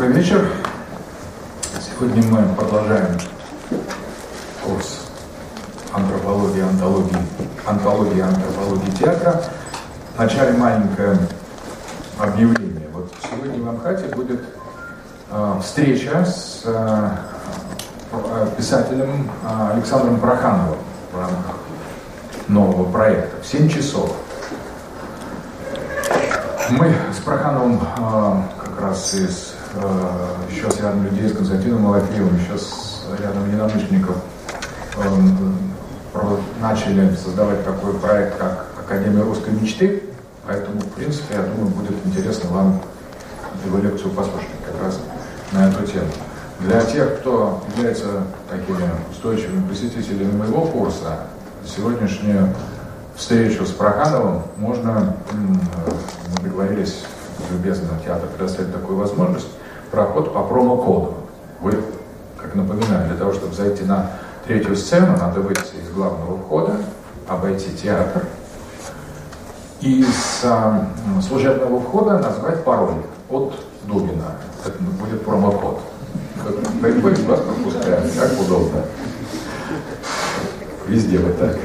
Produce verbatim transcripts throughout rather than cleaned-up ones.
Добрый вечер. Сегодня мы продолжаем курс антропологии, антологии, антологии, антропологии театра. Вначале маленькое объявление. Вот сегодня в Амхате будет э, встреча с э, писателем э, Александром Прохановым в рамках нового проекта в семь часов. Мы с Прохановым э, как раз из э, еще с рядом людей, с Константином Малафеевым, еще с рядом единомышленников э, начали создавать такой проект, как Академия русской мечты. Поэтому, в принципе, я думаю, будет интересно вам его лекцию послушать как раз на эту тему. Для тех, кто является такими устойчивыми посетителями моего курса, сегодняшнюю встречу с Прохановым можно, мы договорились, любезно театр предоставить такую возможность, проход по промокоду. Вы, как напоминаю, для того, чтобы зайти на третью сцену, надо выйти из главного входа, обойти театр и с а, служебного входа назвать пароль от Дубина. Это будет промокод. Приходите, вас пропускают, как удобно. Везде вот так.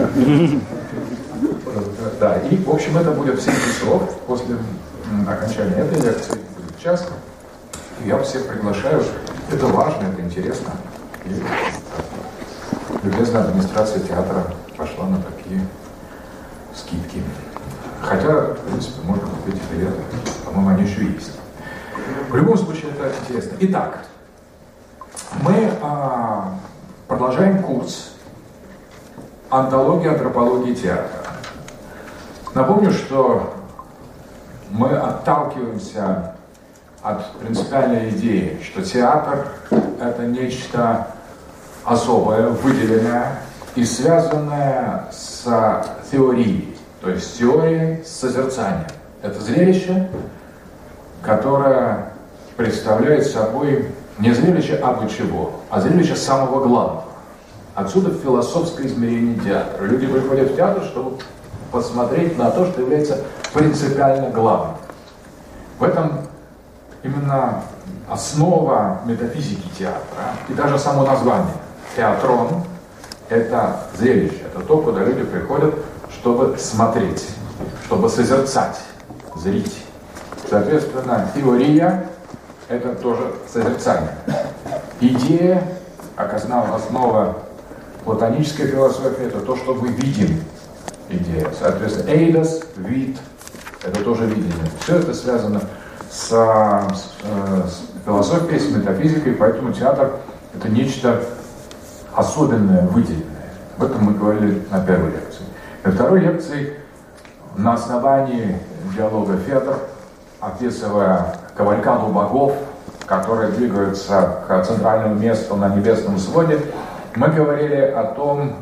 Да, и, в общем, это будет в семь часов после окончания этой лекции, будет час. Я всех приглашаю. Это важно, это интересно. И любезная администрация театра пошла на такие скидки. Хотя, в принципе, можно купить билеты. По-моему, они еще есть. В любом случае, это интересно. Итак, мы а, продолжаем курс «Антология антропологии театра». Напомню, что мы отталкиваемся от принципиальной идеи, что театр – это нечто особое, выделенное и связанное с теорией, то есть с теорией созерцания. Это зрелище, которое представляет собой не зрелище абы чего, а зрелище самого главного. Отсюда философское измерение театра. Люди приходят в театр, чтобы посмотреть на то, что является принципиально главным. В этом именно основа метафизики театра и даже само название. Театрон – это зрелище, это то, куда люди приходят, чтобы смотреть, чтобы созерцать, зрить. Соответственно, теория – это тоже созерцание. Идея, как основа, основа платонической философии, это то, что мы видим. Идея. Соответственно, эйдос, вид, это тоже видение. Все это связано с, с, с философией, с метафизикой, поэтому театр – это нечто особенное, выделенное. Об этом мы говорили на первой лекции. На второй лекции на основании диалога Федор, описывая кавалькаду богов, которые двигаются к центральному месту на небесном своде, мы говорили о том,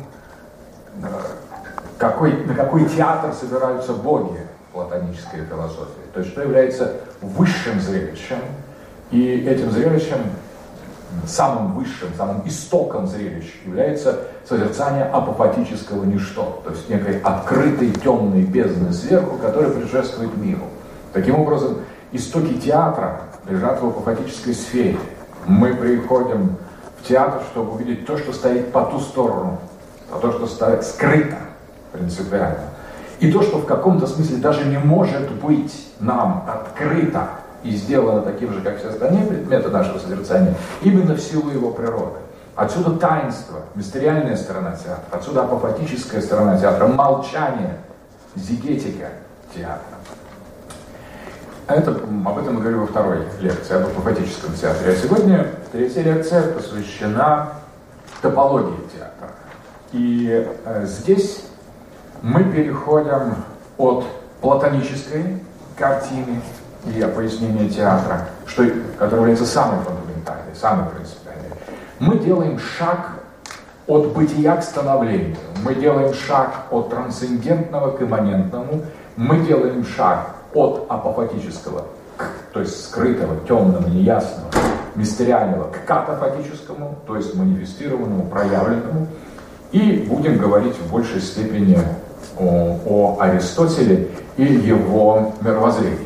какой, на какой театр собираются боги платонической философии. То есть, что является высшим зрелищем, и этим зрелищем, самым высшим, самым истоком зрелища является созерцание апофатического ничто, то есть некой открытой темной бездны сверху, которая предшествует миру. Таким образом, истоки театра лежат в апофатической сфере. Мы приходим в театр, чтобы увидеть то, что стоит по ту сторону, а то, что стоит скрыто принципиально. И то, что в каком-то смысле даже не может быть нам открыто и сделано таким же, как все остальные предметы нашего созерцания, именно в силу его природы. Отсюда таинство, мистериальная сторона театра, отсюда апофатическая сторона театра, молчание, зигетика театра. Это, об этом мы говорили во второй лекции, об апофатическом театре. А сегодня третья лекция посвящена топологии театра. И э, здесь мы переходим от платонической картины и пояснения театра, что, которое является самой фундаментальной, самой принципиальной. Мы делаем шаг от бытия к становлению. Мы делаем шаг от трансцендентного к имманентному. Мы делаем шаг от апофатического, к, то есть скрытого, темного, неясного, мистериального, к катафатическому, то есть манифестированному, проявленному. И будем говорить в большей степени о, о Аристотеле и его мировоззрении.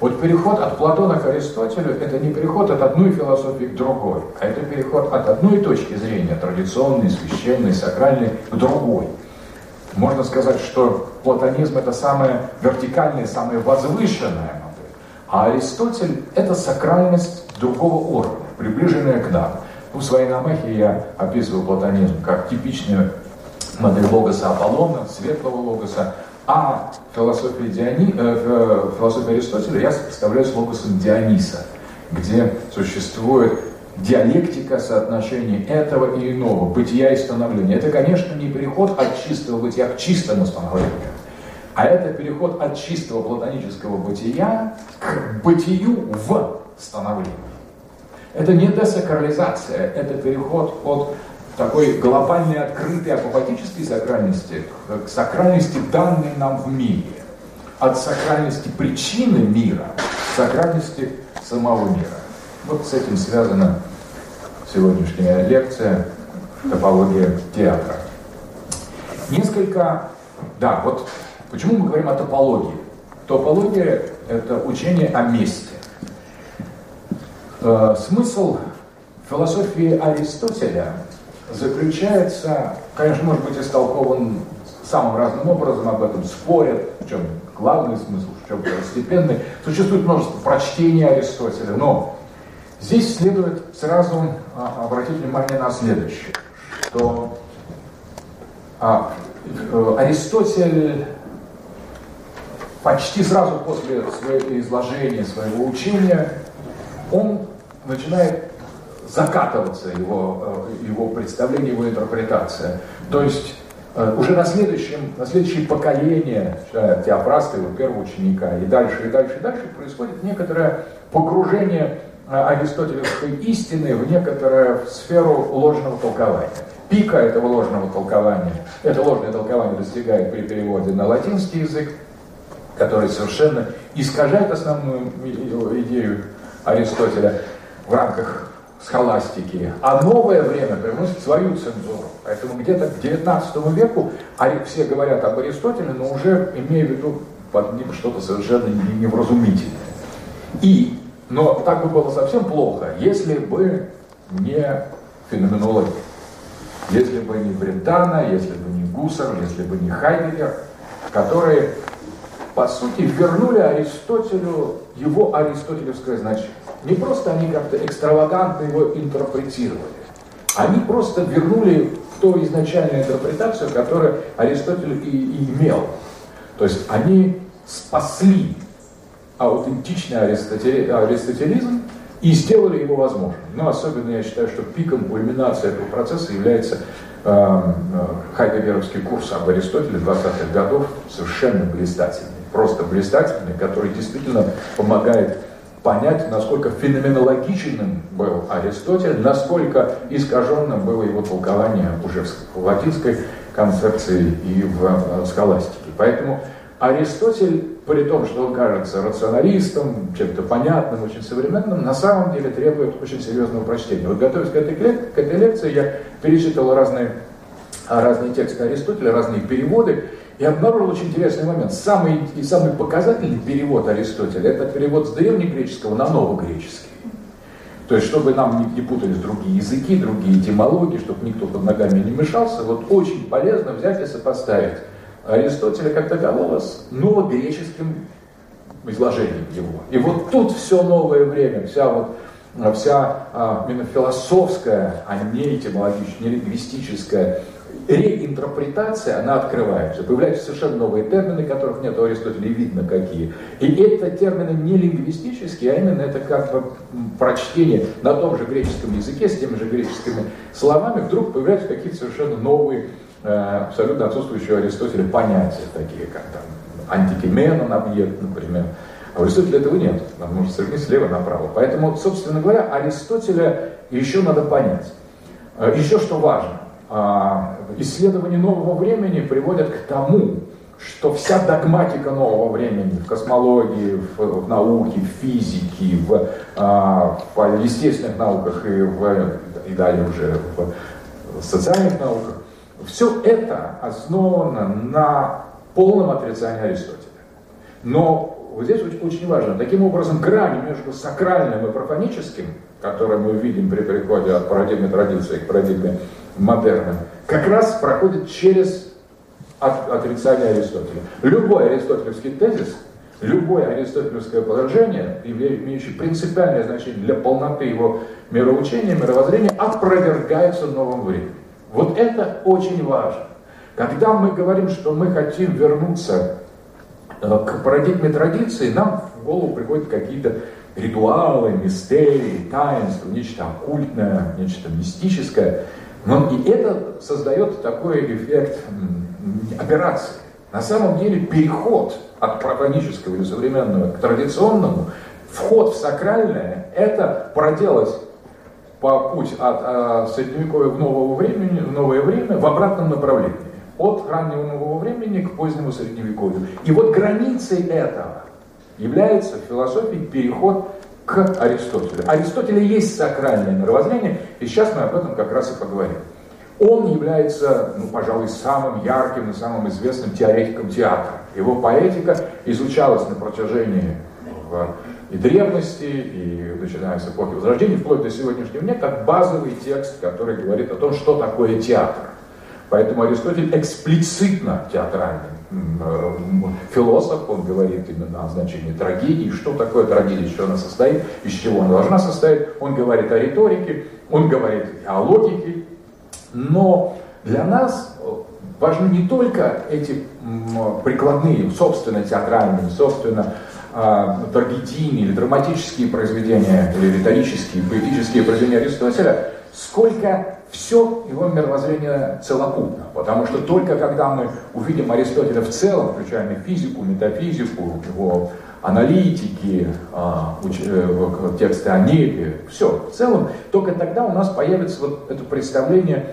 Вот переход от Платона к Аристотелю – это не переход от одной философии к другой, а это переход от одной точки зрения, традиционной, священной, сакральной, к другой. Можно сказать, что платонизм – это самая вертикальная, самая возвышенная модель, а Аристотель – это сакральность другого уровня, приближенная к нам. Ну, в своей намахе я описываю платонизм как типичную модель логоса Аполлона, светлого логоса, а философия, Диони... э, философия Аристотеля я представляю с логосом Диониса, где существует диалектика соотношений этого и иного, бытия и становления. Это, конечно, не переход от чистого бытия к чистому становлению, а это переход от чистого платонического бытия к бытию в становлении. Это не десакрализация, это переход от такой глобальной, открытой апофатической сакральности к сакральности, данной нам в мире. От сакральности причины мира к сакральности самого мира. Вот с этим связана сегодняшняя лекция «Топология театра». Несколько... Да, вот почему мы говорим о топологии? Топология – это учение о месте. Э, смысл философии Аристотеля заключается, конечно, может быть истолкован самым разным образом, об этом спорят, в чем главный смысл, в чем второстепенный. Существует множество прочтений Аристотеля, но здесь следует сразу а, обратить внимание на следующее, что а, Аристотель почти сразу после своего изложения, своего учения, он начинает закатываться, его, его представление, его интерпретация. То есть уже на следующем, на следующее поколение Теофраста, его первого ученика, и дальше, и дальше, и дальше происходит некоторое погружение аристотелевской истины в некоторую сферу ложного толкования. Пика этого ложного толкования, это ложное толкование достигает при переводе на латинский язык, который совершенно искажает основную идею Аристотеля в рамках схоластики, а новое время привносит свою цензуру. Поэтому где-то к девятнадцатому веку все говорят об Аристотеле, но уже имея в виду под ним что-то совершенно невразумительное. И, но так бы было совсем плохо, если бы не феноменология, если бы не Брентано, если бы не Гуссер, если бы не Хайдеггер, которые, по сути, вернули Аристотелю его аристотелевское значение. Не просто они как-то экстравагантно его интерпретировали, они просто вернули ту изначальную интерпретацию, которую Аристотель и, и имел. То есть они спасли аутентичный аристотелизм и сделали его возможным. Но особенно я считаю, что пиком кульминации этого процесса является э, хайдеггеровский курс об Аристотеле двадцатых годов, совершенно блистательный, просто блистательный, который действительно помогает понять, насколько феноменологичным был Аристотель, насколько искаженным было его толкование уже в латинской концепции и в схоластике. Поэтому Аристотель, при том, что он кажется рационалистом, чем-то понятным, очень современным, на самом деле требует очень серьезного прочтения. Вот готовясь к этой, к этой лекции, я перечитал разные, разные тексты Аристотеля, разные переводы, и обнаружил очень интересный момент. Самый, и самый показательный перевод Аристотеля – это перевод с древнегреческого на новогреческий. То есть, чтобы нам не, не путались другие языки, другие этимологии, чтобы никто под ногами не мешался, вот очень полезно взять и сопоставить Аристотеля как такового с новогреческим изложением его. И вот тут все новое время, вся вот вся а, именно философская, а не этимологическая, не лингвистическая реинтерпретация, она открывается. Появляются совершенно новые термины, которых нет у Аристотеля, и видно какие. И это термины не лингвистические, а именно это как бы прочтение на том же греческом языке, с теми же греческими словами, вдруг появляются какие-то совершенно новые, э, абсолютно отсутствующие у Аристотеля понятия, такие как там антикименон объект, например. А у Аристотеля этого нет, нам нужно сравнить слева направо. Поэтому, собственно говоря, Аристотеля еще надо понять. Еще что важно. Исследования нового времени приводят к тому, что вся догматика нового времени в космологии, в, в науке, в физике, в, в естественных науках и, в, и далее уже в социальных науках, все это основано на полном отрицании Аристотеля. Но вот здесь очень, очень важно. Таким образом, грань между сакральным и профаническим, которую мы видим при переходе от парадигмы традиции к парадигме модерна, как раз проходит через от, отрицание Аристотеля. Любой аристотелевский тезис, любое аристотелевское положение, имеющее принципиальное значение для полноты его мироучения, мировоззрения, опровергается новым временем. Вот это очень важно. Когда мы говорим, что мы хотим вернуться к парадигме традиции, нам в голову приходят какие-то ритуалы, мистерии, таинства, нечто оккультное, нечто мистическое. Но и это создает такой эффект операции. На самом деле переход от профанического или современного к традиционному, вход в сакральное, это проделать по путь от а, средневековья в, нового времени, в новое время в обратном направлении. От раннего нового времени к позднему средневековью. И вот границей этого является в философии переход к Аристотелю. Аристотеля есть сакральное мировоззрение, и сейчас мы об этом как раз и поговорим. Он является, ну, пожалуй, самым ярким и самым известным теоретиком театра. Его поэтика изучалась на протяжении и древности, и начиная с эпохи Возрождения, вплоть до сегодняшнего дня, как базовый текст, который говорит о том, что такое театр. Поэтому Аристотель эксплицитно театральный философ, он говорит именно о значении трагедии, что такое трагедия, из чего она состоит, из чего она должна состоять. Он говорит о риторике, он говорит о логике. Но для нас важны не только эти прикладные, собственно театральные, собственно трагедийные или драматические произведения, или риторические, поэтические произведения Аристотеля, сколько все его мировоззрение целокупно. Потому что только когда мы увидим Аристотеля в целом, включая физику, метафизику, его аналитики, тексты о небе, все в целом, только тогда у нас появится вот это представление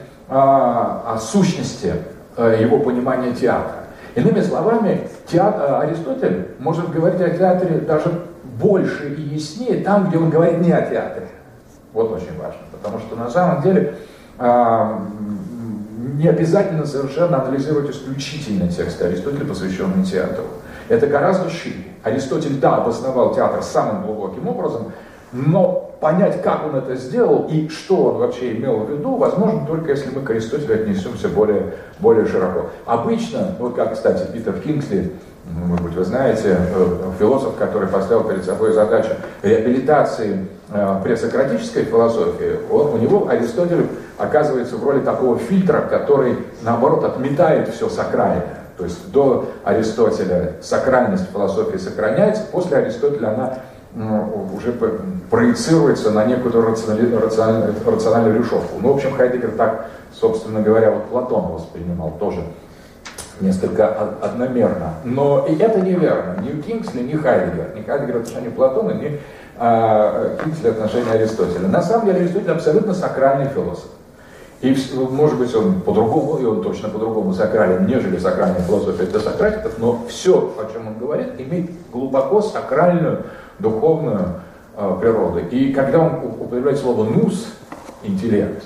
о сущности его понимания театра. Иными словами, театр, Аристотель может говорить о театре даже больше и яснее там, где он говорит не о театре. Вот очень важно, потому что на самом деле э, не обязательно совершенно анализировать исключительно тексты Аристотеля, посвященные театру. Это гораздо шире. Аристотель, да, обосновал театр самым глубоким образом, но понять, как он это сделал и что он вообще имел в виду, возможно только если мы к Аристотелю отнесемся более, более широко. Обычно, вот как, кстати, Питер Кингсли, может быть, вы знаете, философ, который поставил перед собой задачу реабилитации э, пресократической философии, вот у него Аристотель оказывается в роли такого фильтра, который, наоборот, отметает все сакральное. То есть до Аристотеля сакральность философии сохраняется, после Аристотеля она э, уже проецируется на некую рациональ, рациональ, рациональную решетку. Ну, в общем, Хайдеггер так, собственно говоря, вот Платон воспринимал тоже несколько одномерно. Но и это неверно. Ни Кингсли, ни Хайдеггер. Ни Хайдеггер в отношении Платона, ни а, Кингсли в отношении Аристотеля. На самом деле Аристотель абсолютно сакральный философ. И, может быть, он по-другому, и он точно по-другому сакрален, нежели сакральная философия для сократиков, но все, о чем он говорит, имеет глубоко сакральную, духовную э, природу. И когда он употребляет слово «нус», интеллект,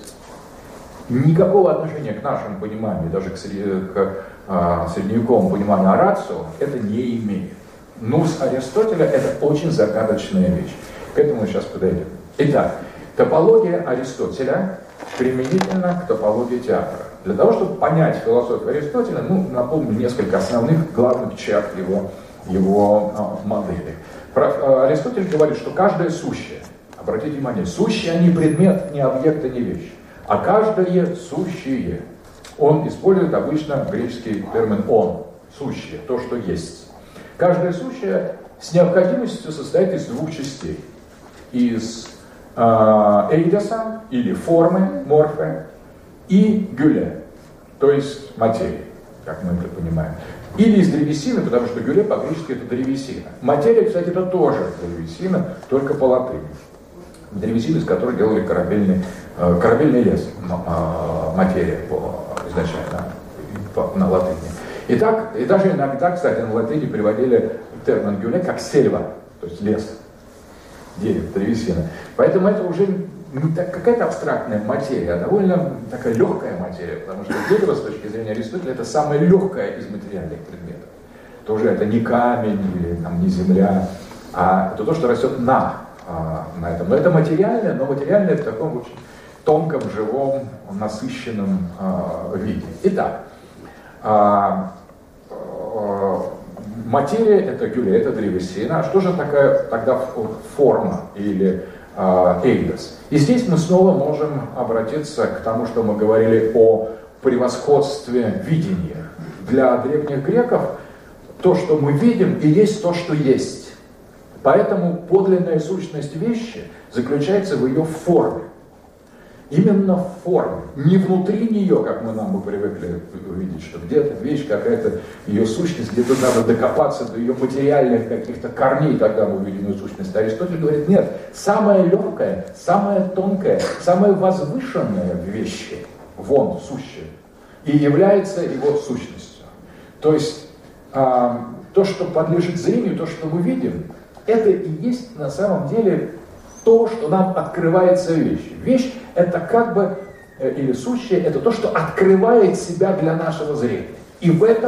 никакого отношения к нашему пониманию, даже к, к э, средневековому пониманию орацио, это не имеет. Нус Аристотеля – это очень загадочная вещь. К этому мы сейчас подойдем. Итак, топология Аристотеля применительно к топологии театра. Для того, чтобы понять философию Аристотеля, ну, напомню несколько основных главных черт его, его а, модели. Про, а, Аристотель говорит, что каждое сущее, обратите внимание, сущее не предмет, не объект, не вещь, а каждое сущее. Он использует обычно греческий термин «он», сущее, то, что есть. Каждое сущее с необходимостью состоит из двух частей. Из эйдоса, или формы, морфы, и гюле, то есть материи, как мы это понимаем. Или из древесины, потому что гюле по-гречески это древесина. Материя, кстати, это тоже древесина, только по латыни. Древесина, из которой делали корабельный, корабельный лес, материя изначально на латыни. Итак, и даже иногда, кстати, на латыни переводили термин гюле как сельва, то есть лес. Дерево, древесина. Поэтому это уже не так, какая-то абстрактная материя, а довольно такая легкая материя, потому что дерево, с точки зрения Аристотеля, это самое легкое из материальных предметов. то уже это не камень или там, не земля, а это то, что растет на, на этом. Но это материальное, но материальное в таком очень тонком, живом, насыщенном виде. Итак, материя — это гюля, это древесина. А что же такая тогда форма или эйдос? И здесь мы снова можем обратиться к тому, что мы говорили о превосходстве видения. Для древних греков то, что мы видим, и есть то, что есть. Поэтому подлинная сущность вещи заключается в ее форме. Именно в форме, не внутри нее, как мы нам бы привыкли увидеть, что где-то вещь, какая-то ее сущность, где-то надо докопаться до ее материальных каких-то корней, тогда мы увидим ее сущность. Аристотель говорит, нет, самое легкое, самое тонкое, самое возвышенное в вещи, вон, сущее, и является его сущностью. То есть, а, то, что подлежит зрению, то, что мы видим, это и есть на самом деле то, что нам открывается вещь. Вещь — это как бы, или сущее, это то, что открывает себя для нашего зрения. И в этом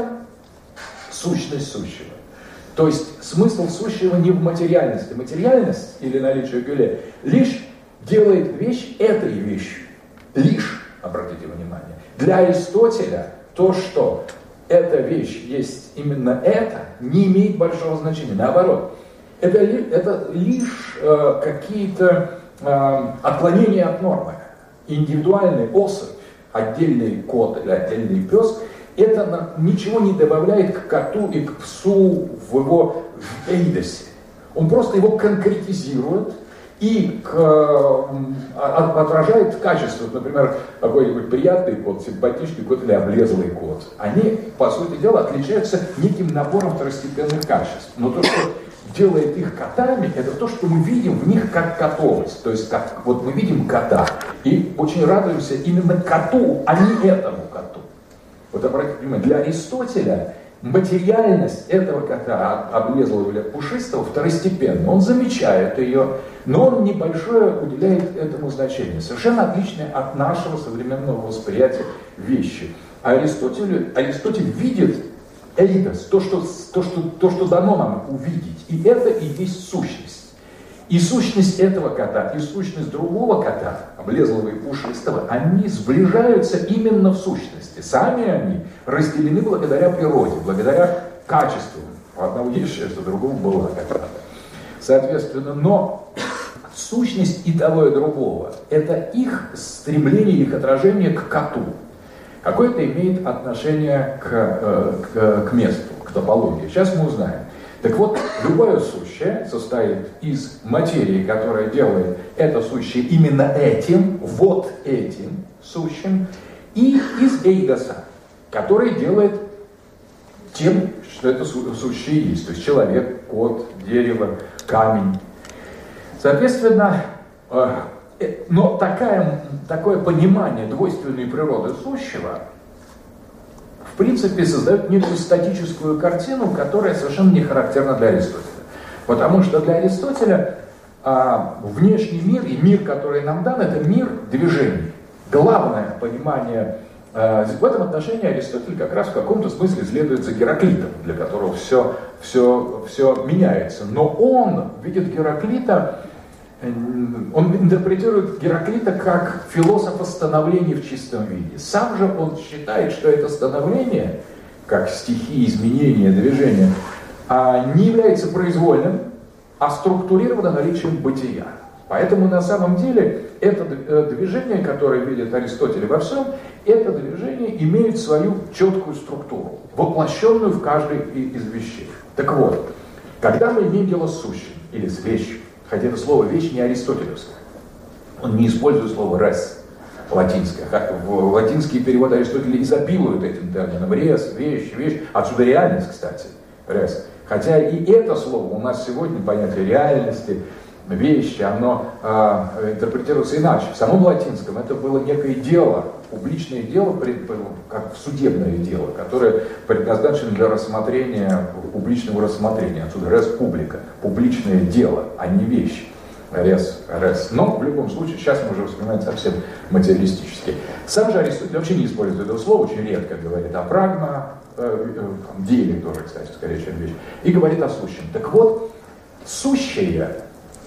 сущность сущего. То есть смысл сущего не в материальности. Материальность или наличие гюле лишь делает вещь этой вещью. Лишь, обратите внимание. Для Аристотеля то, что эта вещь есть именно это, не имеет большого значения. Наоборот. Это, это лишь э, какие-то э, отклонения от нормы. Индивидуальный особь, отдельный кот или отдельный пес, это на, ничего не добавляет к коту и к псу в его эйдосе. Он просто его конкретизирует и к, э, отражает качество. Например, какой-нибудь приятный кот, симпатичный кот или облезлый кот. Они, по сути дела, отличаются неким набором второстепенных качеств. Но то, что делает их котами, это то, что мы видим в них как котовость. То есть, как вот мы видим кота и очень радуемся именно коту, а не этому коту. Вот обратите внимание, для Аристотеля материальность этого кота, облезлого или пушистого, второстепенна. Он замечает ее, но он небольшое уделяет этому значение. Совершенно отличное от нашего современного восприятия вещи. А Аристотель, Аристотель видит эйдос, то что, то, что, то, что дано нам увидеть. И это и есть сущность. И сущность этого кота, и сущность другого кота, облезлого и пушистого, они сближаются именно в сущности. Сами они разделены благодаря природе, благодаря качеству. У одного есть шерсть, у другого была когда-то. Соответственно, но сущность и того, и другого – это их стремление, их отражение к коту. Какое-то имеет отношение к, к, к месту, к топологии. Сейчас мы узнаем. Так вот, любое сущее состоит из материи, которая делает это сущее именно этим, вот этим сущим, и из эйдоса, который делает тем, что это сущее есть. То есть человек, кот, дерево, камень. Соответственно, но такая, такое понимание двойственной природы сущего в принципе создает некую статическую картину, которая совершенно не характерна для Аристотеля. Потому что для Аристотеля а, внешний мир и мир, который нам дан, это мир движений. Главное понимание а, в этом отношении Аристотель как раз в каком-то смысле следует за Гераклитом, для которого все, все, все меняется. Но он видит Гераклита, он интерпретирует Гераклита как философа становления в чистом виде. Сам же он считает, что это становление, как стихии, изменения, движения, не является произвольным, а структурировано наличием бытия. Поэтому на самом деле это движение, которое видит Аристотель во всем, это движение имеет свою четкую структуру, воплощенную в каждой из вещей. Так вот, когда мы имеем дело с сущим или с вещью, хотя это слово «вещь» не аристотелевское. Он не использует слово «рес» латинское. В латинские переводы Аристотеля изобилуют этим термином. «Рес», «вещь», «вещь». Отсюда реальность, кстати. «Рес». Хотя и это слово у нас сегодня, понятие реальности, вещи, оно э, интерпретируется иначе. В самом латинском это было некое дело, публичное дело, как судебное дело, которое предназначено для рассмотрения, публичного рассмотрения. Отсюда «рес публика», публичное дело, а не вещь. Рес, рес. Но в любом случае, сейчас мы уже вспоминаем совсем материалистически. Сам же Аристотель вообще не использует этого слова, очень редко говорит о прагма, э, э, деле тоже, кстати, скорее, чем вещь, и говорит о сущем. Так вот, сущее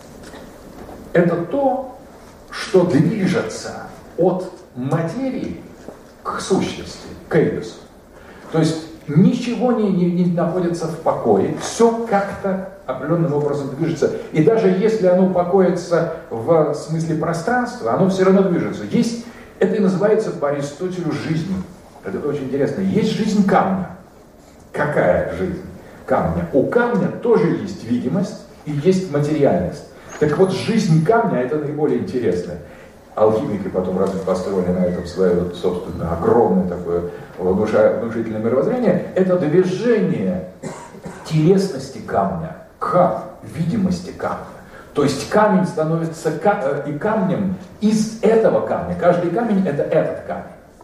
– это то, что движется от материи к сущности, к эйдосу. То есть ничего не, не, не находится в покое, все как-то определенным образом движется. И даже если оно покоится в смысле пространства, оно все равно движется. Есть, это и называется по Аристотелю жизнью. Это очень интересно. Есть жизнь камня. Какая жизнь камня? У камня тоже есть видимость и есть материальность. Так вот, жизнь камня – это наиболее интересное. Алхимики потом разве построили на этом свое, собственно, огромное такое внушительное мировоззрение. Это движение телесности камня к видимости камня. То есть камень становится и камнем из этого камня. Каждый камень – это этот камень.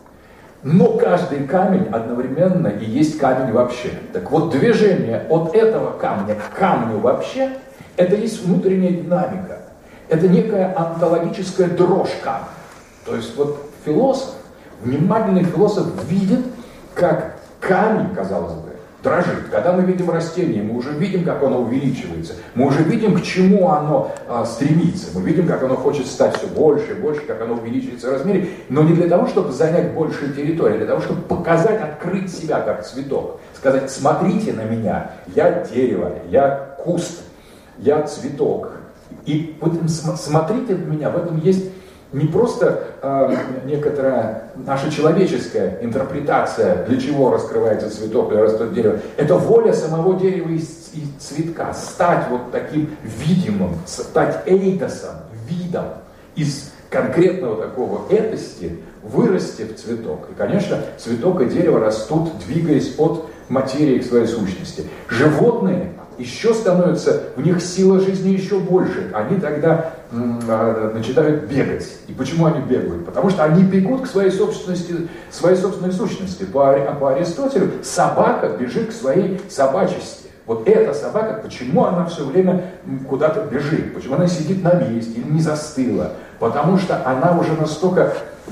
Но каждый камень одновременно и есть камень вообще. Так вот, движение от этого камня к камню вообще – это есть внутренняя динамика. Это некая онтологическая дрожь камня. То есть вот философ, внимательный философ видит, как камень, казалось бы, дрожит. Когда мы видим растение, мы уже видим, как оно увеличивается. Мы уже видим, к чему оно а, стремится. Мы видим, как оно хочет стать все больше и больше, как оно увеличивается в размере. Но не для того, чтобы занять большую территорию, а для того, чтобы показать, открыть себя как цветок. Сказать: смотрите на меня, я дерево, я куст, я цветок. И вот смотрите на меня, в этом есть не просто э, некоторая наша человеческая интерпретация, для чего раскрывается цветок или растет дерево. Это воля самого дерева и, и цветка. Стать вот таким видимым, стать эйдосом, видом из конкретного такого этости, вырасти в цветок. И, конечно, цветок и дерево растут, двигаясь от материи к своей сущности. Животные еще становится, в них сила жизни еще больше. Они тогда м, а, начинают бегать. И почему они бегают? Потому что они бегут к своей собственности, своей собственной сущности. По, по Аристотелю собака бежит к своей собачести. Вот эта собака, почему она все время куда-то бежит? Почему она сидит на месте или не застыла? Потому что она уже настолько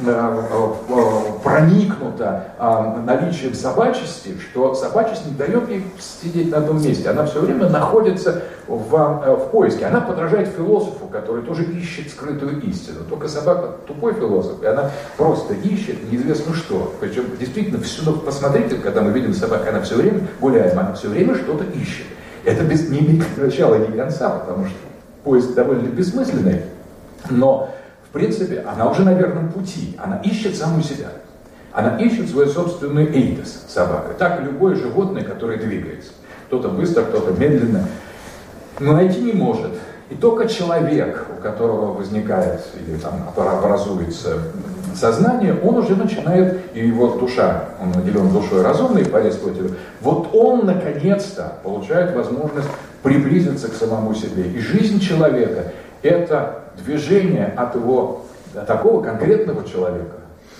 проникнута наличием собачести, что собачесть не дает ей сидеть на том месте. Она все время находится в, в поиске. Она подражает философу, который тоже ищет скрытую истину. Только собака тупой философ, и она просто ищет неизвестно что. Причем действительно всюду, посмотрите, когда мы видим собаку, она все время гуляем, она все время что-то ищет. Это без, не имеет начала и ни конца, потому что поиск довольно бессмысленный, но в принципе, она уже на верном пути. Она ищет саму себя. Она ищет свой собственный эйдос, собака. Так и любое животное, которое двигается. Кто-то быстро, кто-то медленно. Но найти не может. И только человек, у которого возникает или там образуется сознание, он уже начинает, и его душа, он наделен душой разумной по Аристотелю, вот он наконец-то получает возможность приблизиться к самому себе. И жизнь человека – это движение от его, от такого конкретного человека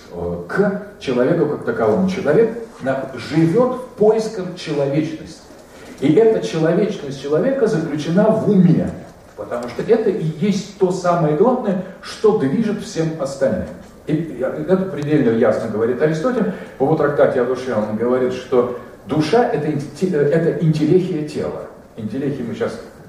к человеку как таковому. Человек живет в поисках человечности. И эта человечность человека заключена в уме, потому что это и есть то самое главное, что движет всем остальным. И это предельно ясно говорит Аристотель. По его трактате о душе он говорит, что душа – это, это интеллехия тела. Интеллехия мы сейчас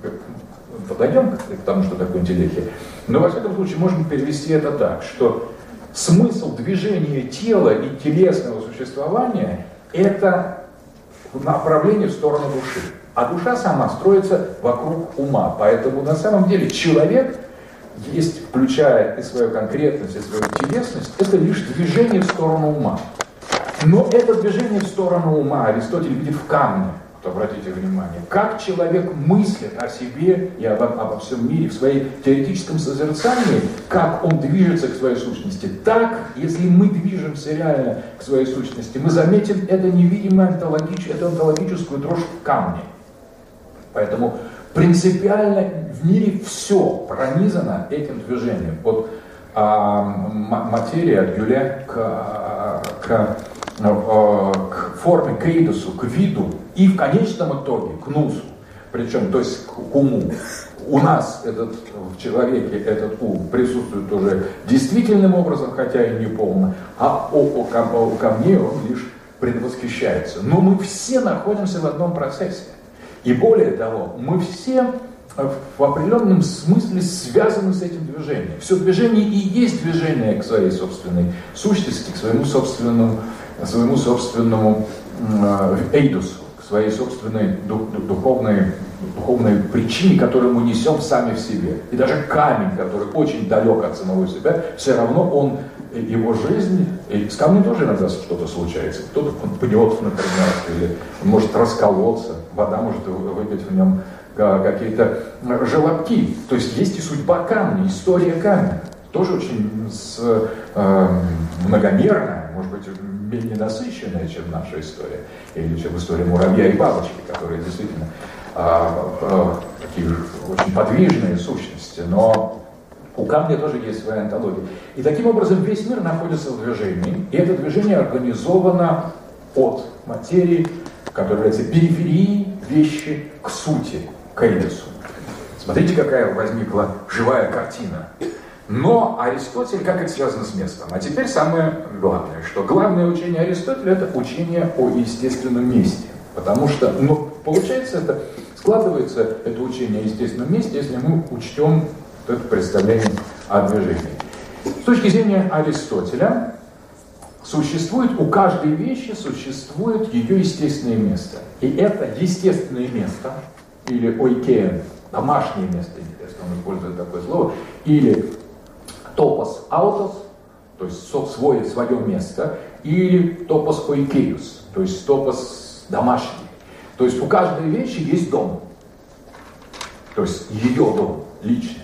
подойдем к тому, что такое интеллехия. Но, во всяком случае, можем перевести это так, что смысл движения тела и телесного существования – это направление в сторону души. А душа сама строится вокруг ума. Поэтому, на самом деле, человек есть, включая и свою конкретность, и свою телесность, это лишь движение в сторону ума. Но это движение в сторону ума Аристотель видит в камне. Обратите внимание, как человек мыслит о себе и обо, обо всем мире в своей теоретическом созерцании, как он движется к своей сущности. Так, если мы движемся реально к своей сущности, мы заметим это невидимое онтологич, эту онтологическую дрожь в камне. Поэтому принципиально в мире все пронизано этим движением. От а, материи, от Юле к, к к форме, к эйдосу, к виду и в конечном итоге к нусу, причем, то есть к уму. у нас этот, в человеке этот ум присутствует уже действительным образом, хотя и не полно, а у, у, у камней он лишь предвосхищается. Но мы все находимся в одном процессе. И более того, мы все в определенном смысле связаны с этим движением. Все движение и есть движение к своей собственной сущности, к своему собственному, своему собственному э, эйдусу, к своей собственной дух, духовной, духовной причине, которую мы несем сами в себе. И даже камень, который очень далек от самого себя, все равно он, его жизнь, и с камнем тоже иногда что-то случается. Кто-то пнет, например, или он может расколоться, вода может выбить в нем какие-то желобки. То есть есть и судьба камня, история камня. Тоже очень с, э, многомерная, может быть, менее насыщенная, чем наша история. Или чем история муравья и бабочки, которые действительно э, э, такие очень подвижные сущности. Но у камня тоже есть своя онтология. И таким образом весь мир находится в движении. И это движение организовано от материи, которая является периферией вещи, к сути, к эйдосу. Смотрите, какая возникла живая картина. Но Аристотель, как это связано с местом? А теперь самое главное, что главное учение Аристотеля — это учение о естественном месте. Потому что, ну, получается, это складывается, это учение о естественном месте, если мы учтем это представление о движении. С точки зрения Аристотеля, существует у каждой вещи, существует ее естественное место. И это естественное место, или ойкеен, домашнее место, интересно, он использует такое слово, или топос аутос, то есть свое, свое место, или топос ойкеус, то есть топос домашний. То есть у каждой вещи есть дом, то есть ее дом, личный.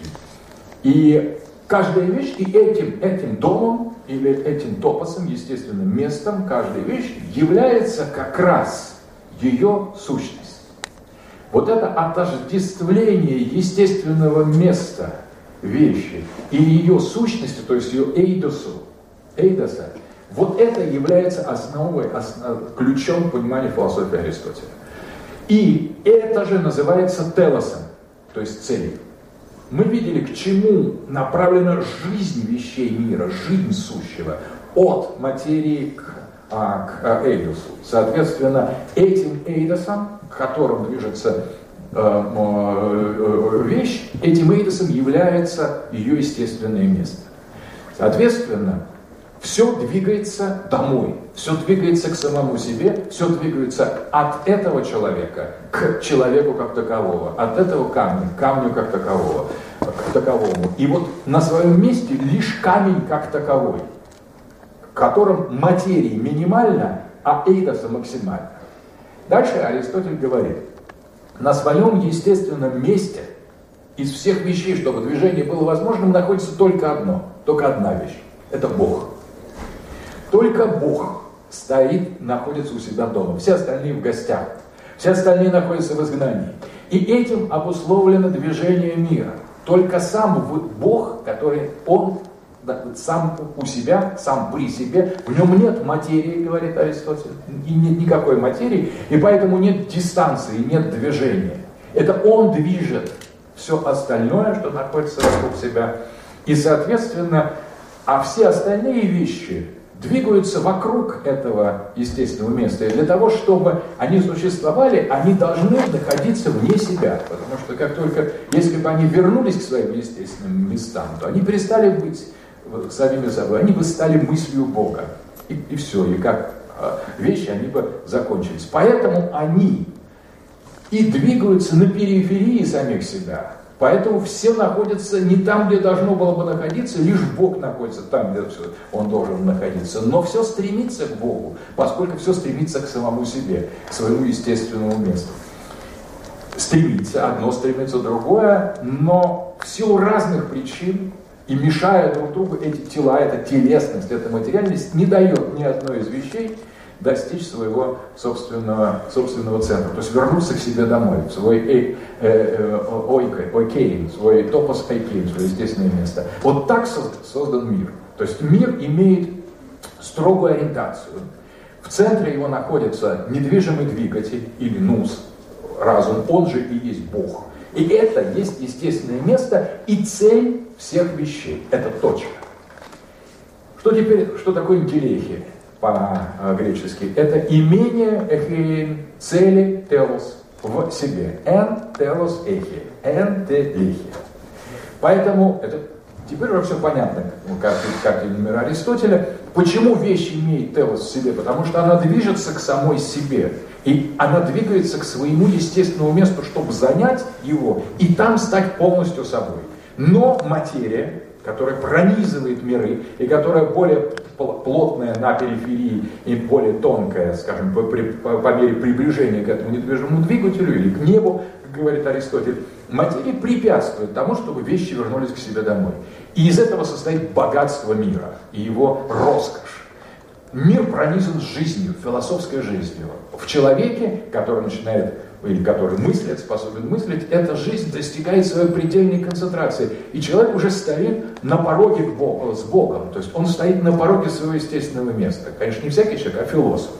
И каждая вещь, и этим, этим домом, или этим топосом, естественным местом каждой вещи является как раз ее сущность. Вот это отождествление естественного места вещи и ее сущности, то есть ее эйдосу, эйдоса, вот это является основой, основ, ключом к пониманию философии Аристотеля. И это же называется телосом, то есть целью. Мы видели, к чему направлена жизнь вещей мира, жизнь сущего, от материи к, а, к эйдосу. Соответственно, этим эйдосом, к которому движется э, э, вещь, этим эйдосом является ее естественное место. Соответственно, все двигается домой, все двигается к самому себе, все двигается от этого человека к человеку как такового, от этого камня к камню как такового, как таковому. И вот на своем месте лишь камень как таковой, в котором материя минимальна, а эйдоса максимальна. Дальше Аристотель говорит, на своем естественном месте из всех вещей, чтобы движение было возможным, находится только одно, только одна вещь. Это Бог. Только Бог стоит, находится у себя дома. Все остальные в гостях. Все остальные находятся в изгнании. И этим обусловлено движение мира. Только сам Бог, который Он сам у себя, сам при себе, в нем нет материи, говорит Аристотель, и нет никакой материи, и поэтому нет дистанции, нет движения. Это Он движет все остальное, что находится вокруг себя. И, соответственно, а все остальные вещи двигаются вокруг этого естественного места. И для того, чтобы они существовали, они должны находиться вне себя. Потому что как только, если бы они вернулись к своим естественным местам, то они перестали быть самими собой, они бы стали мыслью Бога. И, и все, и как вещи, они бы закончились. Поэтому они и двигаются на периферии самих себя. Поэтому все находятся не там, где должно было бы находиться, лишь Бог находится там, где Он должен находиться. Но все стремится к Богу, поскольку все стремится к самому себе, к своему естественному месту. Стремится, одно стремится, другое, но в силу разных причин, и мешая друг другу, эти тела, эта телесность, эта материальность не дает ни одной из вещей достичь своего собственного, собственного центра, то есть вернуться к себе домой, в свой э, э, ойкейн, свой топос ойкейн, свое естественное место. Вот так создан мир. То есть мир имеет строгую ориентацию. В центре его находится недвижимый двигатель, или нус, разум, он же и есть Бог. И это есть естественное место и цель всех вещей. Это точка. Что теперь, что такое интеллехия по-гречески? Это имение эхеин, цели телос в себе. Эн телос эхи. Эн телехия. Поэтому это теперь уже все понятно, как в карте мира Аристотеля. Почему вещь имеет телос в себе? Потому что она движется к самой себе. И она двигается к своему естественному месту, чтобы занять его и там стать полностью собой. Но материя, которая пронизывает миры и которая более плотная на периферии и более тонкая, скажем, по, по, по мере приближения к этому недвижимому двигателю или к небу, как говорит Аристотель, материя препятствует тому, чтобы вещи вернулись к себе домой. И из этого состоит богатство мира и его роскошь. Мир пронизан жизнью, философской жизнью. В человеке, который начинает, или который мыслит, способен мыслить, эта жизнь достигает своей предельной концентрации. И человек уже стоит на пороге к Богу, с Богом. То есть он стоит на пороге своего естественного места. Конечно, не всякий человек, а философ.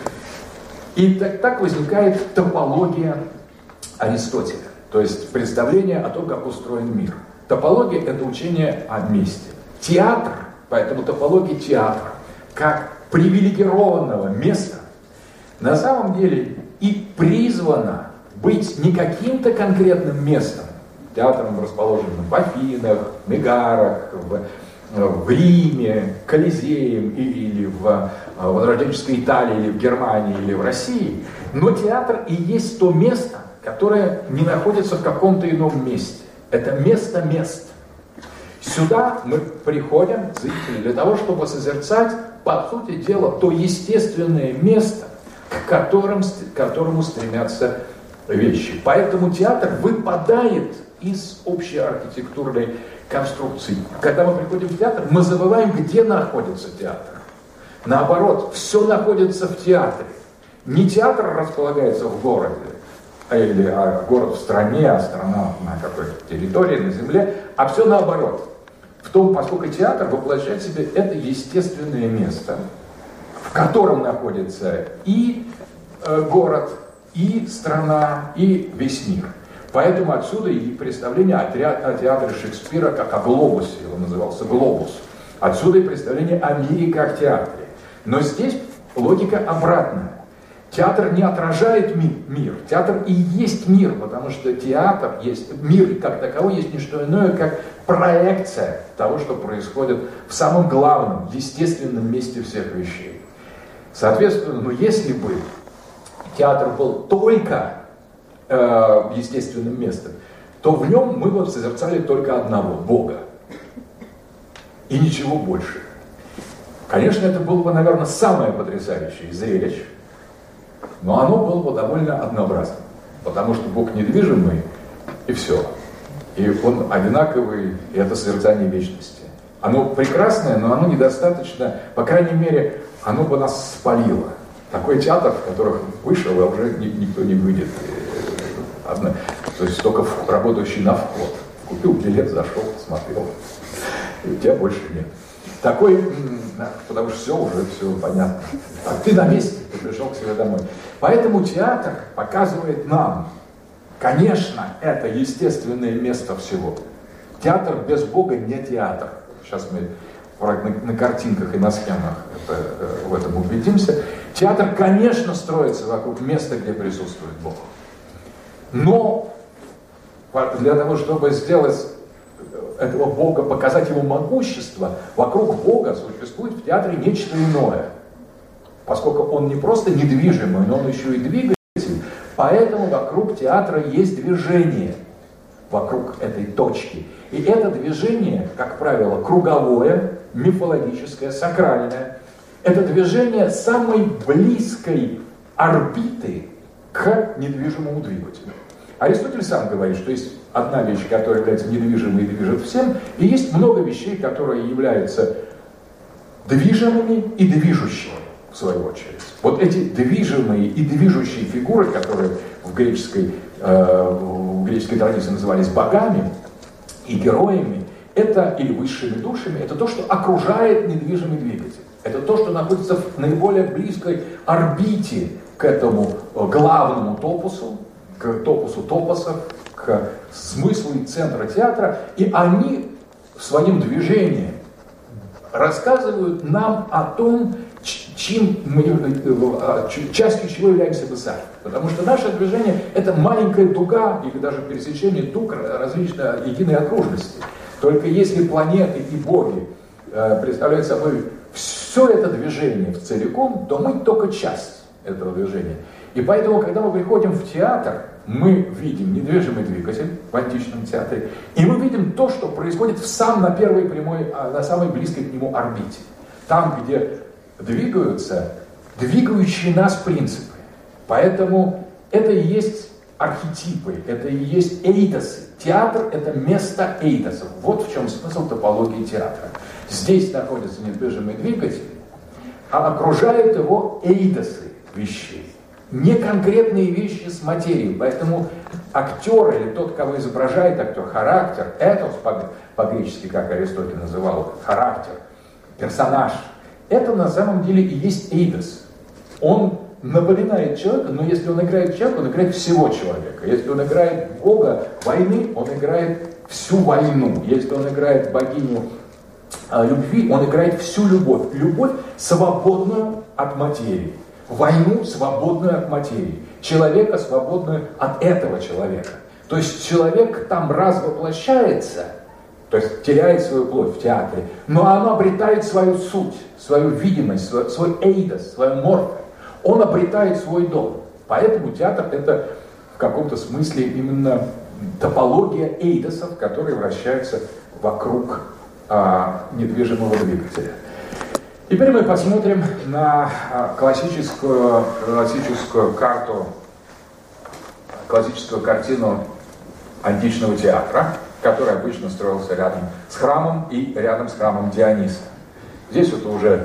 И так, так возникает топология Аристотеля. То есть представление о том, как устроен мир. Топология – это учение о месте. Театр, поэтому топология театра, как привилегированного места, на самом деле и призвано быть не каким-то конкретным местом, театром, расположенным в Афинах, Мегарах, в, в Риме, Колизеем или в возрожденческой Италии, или в Германии, или в России, но театр и есть то место, которое не находится в каком-то ином месте. Это место мест. Сюда мы приходим, зрители, для того, чтобы созерцать, по сути дела, то естественное место, к, которым, к которому стремятся вещи. Поэтому театр выпадает из общей архитектурной конструкции. Когда мы приходим в театр, мы забываем, где находится театр. Наоборот, все находится в театре. Не театр располагается в городе, или а город в стране, а страна на какой-то территории, на земле, а все наоборот. В том, поскольку театр воплощает в себе это естественное место, в котором находится и э, город, и страна, и весь мир. Поэтому отсюда и представление о, театре, о театре Шекспира как о глобусе, он назывался глобус. Отсюда и представление о мире как театре. Но здесь логика обратная. Театр не отражает ми- мир. Театр и есть мир, потому что театр есть, мир как таковой есть не что иное, как проекция того, что происходит в самом главном, естественном месте всех вещей. Соответственно, ну, если бы театр был только э, естественным местом, то в нем мы бы созерцали только одного, Бога. И ничего больше. Конечно, это было бы, наверное, самое потрясающее зрелище, но оно было бы довольно однообразным, потому что Бог недвижимый, и все. И он одинаковый, и это созерцание вечности. Оно прекрасное, но оно недостаточно, по крайней мере, оно бы нас спалило. Такой театр, в которых вышел, а уже никто не выйдет. Одно, то есть только работающий на вход. Купил билет, зашел, посмотрел, и у тебя больше нет. Такой, потому что все уже, все понятно. А ты на месте, ты пришел к себе домой. Поэтому театр показывает нам, конечно, это естественное место всего. Театр без Бога не театр. Сейчас мы на, на картинках и на схемах это, в этом убедимся. Театр, конечно, строится вокруг места, где присутствует Бог. Но для того, чтобы сделать этого Бога, показать его могущество, вокруг Бога существует в театре нечто иное. Поскольку он не просто недвижимый, но он еще и двигатель, поэтому вокруг театра есть движение, вокруг этой точки. И это движение, как правило, круговое, мифологическое, сакральное. Это движение самой близкой орбиты к недвижимому двигателю. Аристотель сам говорит, что есть одна вещь, которая является недвижимой и движет всем, и есть много вещей, которые являются движимыми и движущими, в свою очередь. Вот эти движимые и движущие фигуры, которые в греческой, э, в греческой традиции назывались богами и героями, это, или высшими душами, это то, что окружает недвижимый двигатель. Это то, что находится в наиболее близкой орбите к этому главному топусу, к топусу топосов, к смыслу и центру театра, и они своим движением рассказывают нам о том, чем мы, частью чего являемся мы сами. Потому что наше движение – это маленькая дуга, или даже пересечение дуг различной единой окружности. Только если планеты и боги э, представляют собой все это движение в целиком, то мы только часть этого движения. И поэтому, когда мы приходим в театр, мы видим недвижимый двигатель в античном театре, и мы видим то, что происходит в сам на первой прямой, на самой близкой к нему орбите. Там, где двигаются двигающие нас принципы. Поэтому это и есть архетипы, это и есть эйдосы. Театр – это место эйдосов. Вот в чем смысл топологии театра. Здесь находится недвижимый двигатель, а окружают его эйдосы вещей. Не конкретные вещи с материей. Поэтому актер или тот, кого изображает актер, характер, этос по-гречески, как Аристотель называл, характер, персонаж, это на самом деле и есть эйдос. Он напоминает человека, но если он играет человека, он играет всего человека. Если он играет бога войны, он играет всю войну. Если он играет богиню а, любви, он играет всю любовь. Любовь, свободную от материи. Войну, свободную от материи. Человека, свободную от этого человека. То есть человек там раз воплощается, то есть теряет свою плоть в театре, но оно обретает свою суть, свою видимость, свой, свой эйдос, свою морфо. Он обретает свой дом. Поэтому театр – это в каком-то смысле именно топология эйдосов, которые вращаются вокруг а, недвижимого двигателя. Теперь мы посмотрим на классическую, классическую карту, классическую картину античного театра, который обычно строился рядом с храмом и рядом с храмом Диониса. Здесь вот уже,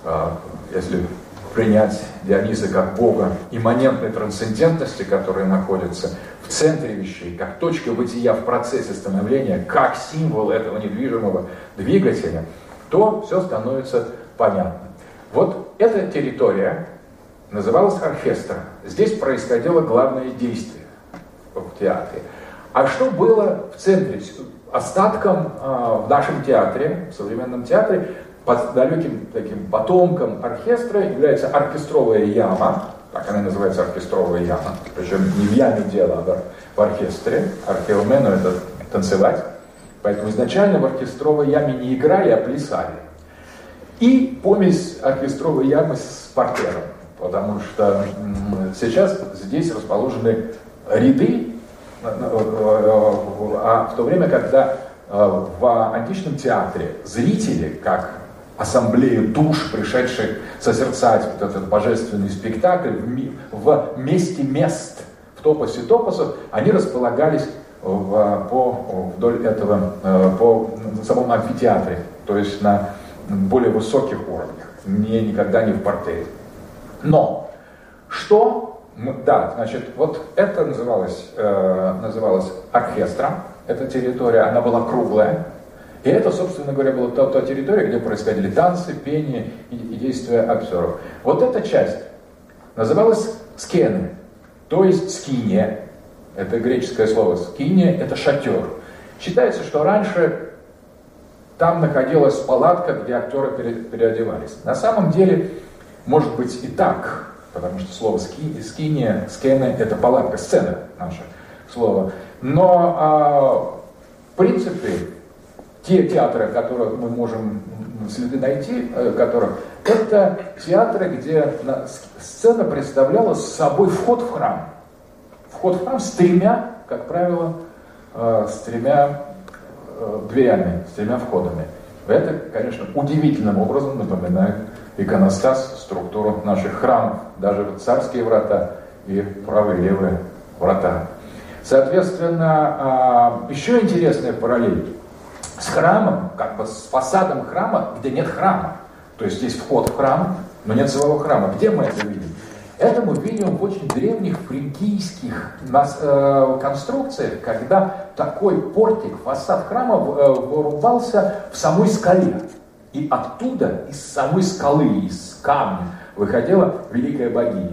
если принять Диониса как бога имманентной трансцендентности, которая находится в центре вещей, как точка бытия в процессе становления, как символ этого недвижимого двигателя, то все становится понятно. Вот эта территория называлась оркестром. Здесь происходило главное действие в театре. А что было в центре? Остатком э, в нашем театре, в современном театре, под далеким таким потомком оркестра является оркестровая яма. Так она называется, оркестровая яма. Причем не в яме дело, а в оркестре. Археомену это танцевать. Поэтому изначально в оркестровой яме не играли, а плясали. И помесь оркестровой ямы с партером. Потому что сейчас здесь расположены ряды, а в то время, когда в античном театре зрители, как ассамблея душ, пришедших созерцать вот этот божественный спектакль в месте мест, в топосе топосов, они располагались в, по, вдоль этого, по самом амфитеатре, то есть на более высоких уровнях, не, никогда не в партере. Но что, да, значит, вот это называлось, э, называлось оркестром, эта территория, она была круглая, и это, собственно говоря, была та, та территория, где происходили танцы, пение и, и действия актеров. Вот эта часть называлась скены, то есть скиния, это греческое слово скиния, это шатер. Считается, что раньше там находилась палатка, где актеры переодевались. На самом деле, может быть и так, потому что слово ски, скиния, скены – это палатка, сцена наше слово. Но а, в принципе, те театры, которых мы можем следы найти, которых, это театры, где сцена представляла собой вход в храм. Вход в храм с тремя, как правило, с тремя дверями, с тремя входами. Это, конечно, удивительным образом напоминает иконостас, структуру наших храмов, даже царские врата и правые и левые врата. Соответственно, еще интересная параллель с храмом, как бы с фасадом храма, где нет храма. То есть есть вход в храм, но нет самого храма. Где мы это видим? Это мы видим в очень древних фригийских э, конструкциях, когда такой портик, фасад храма э, вырубался в самой скале. И оттуда, из самой скалы, из камня, выходила великая богиня.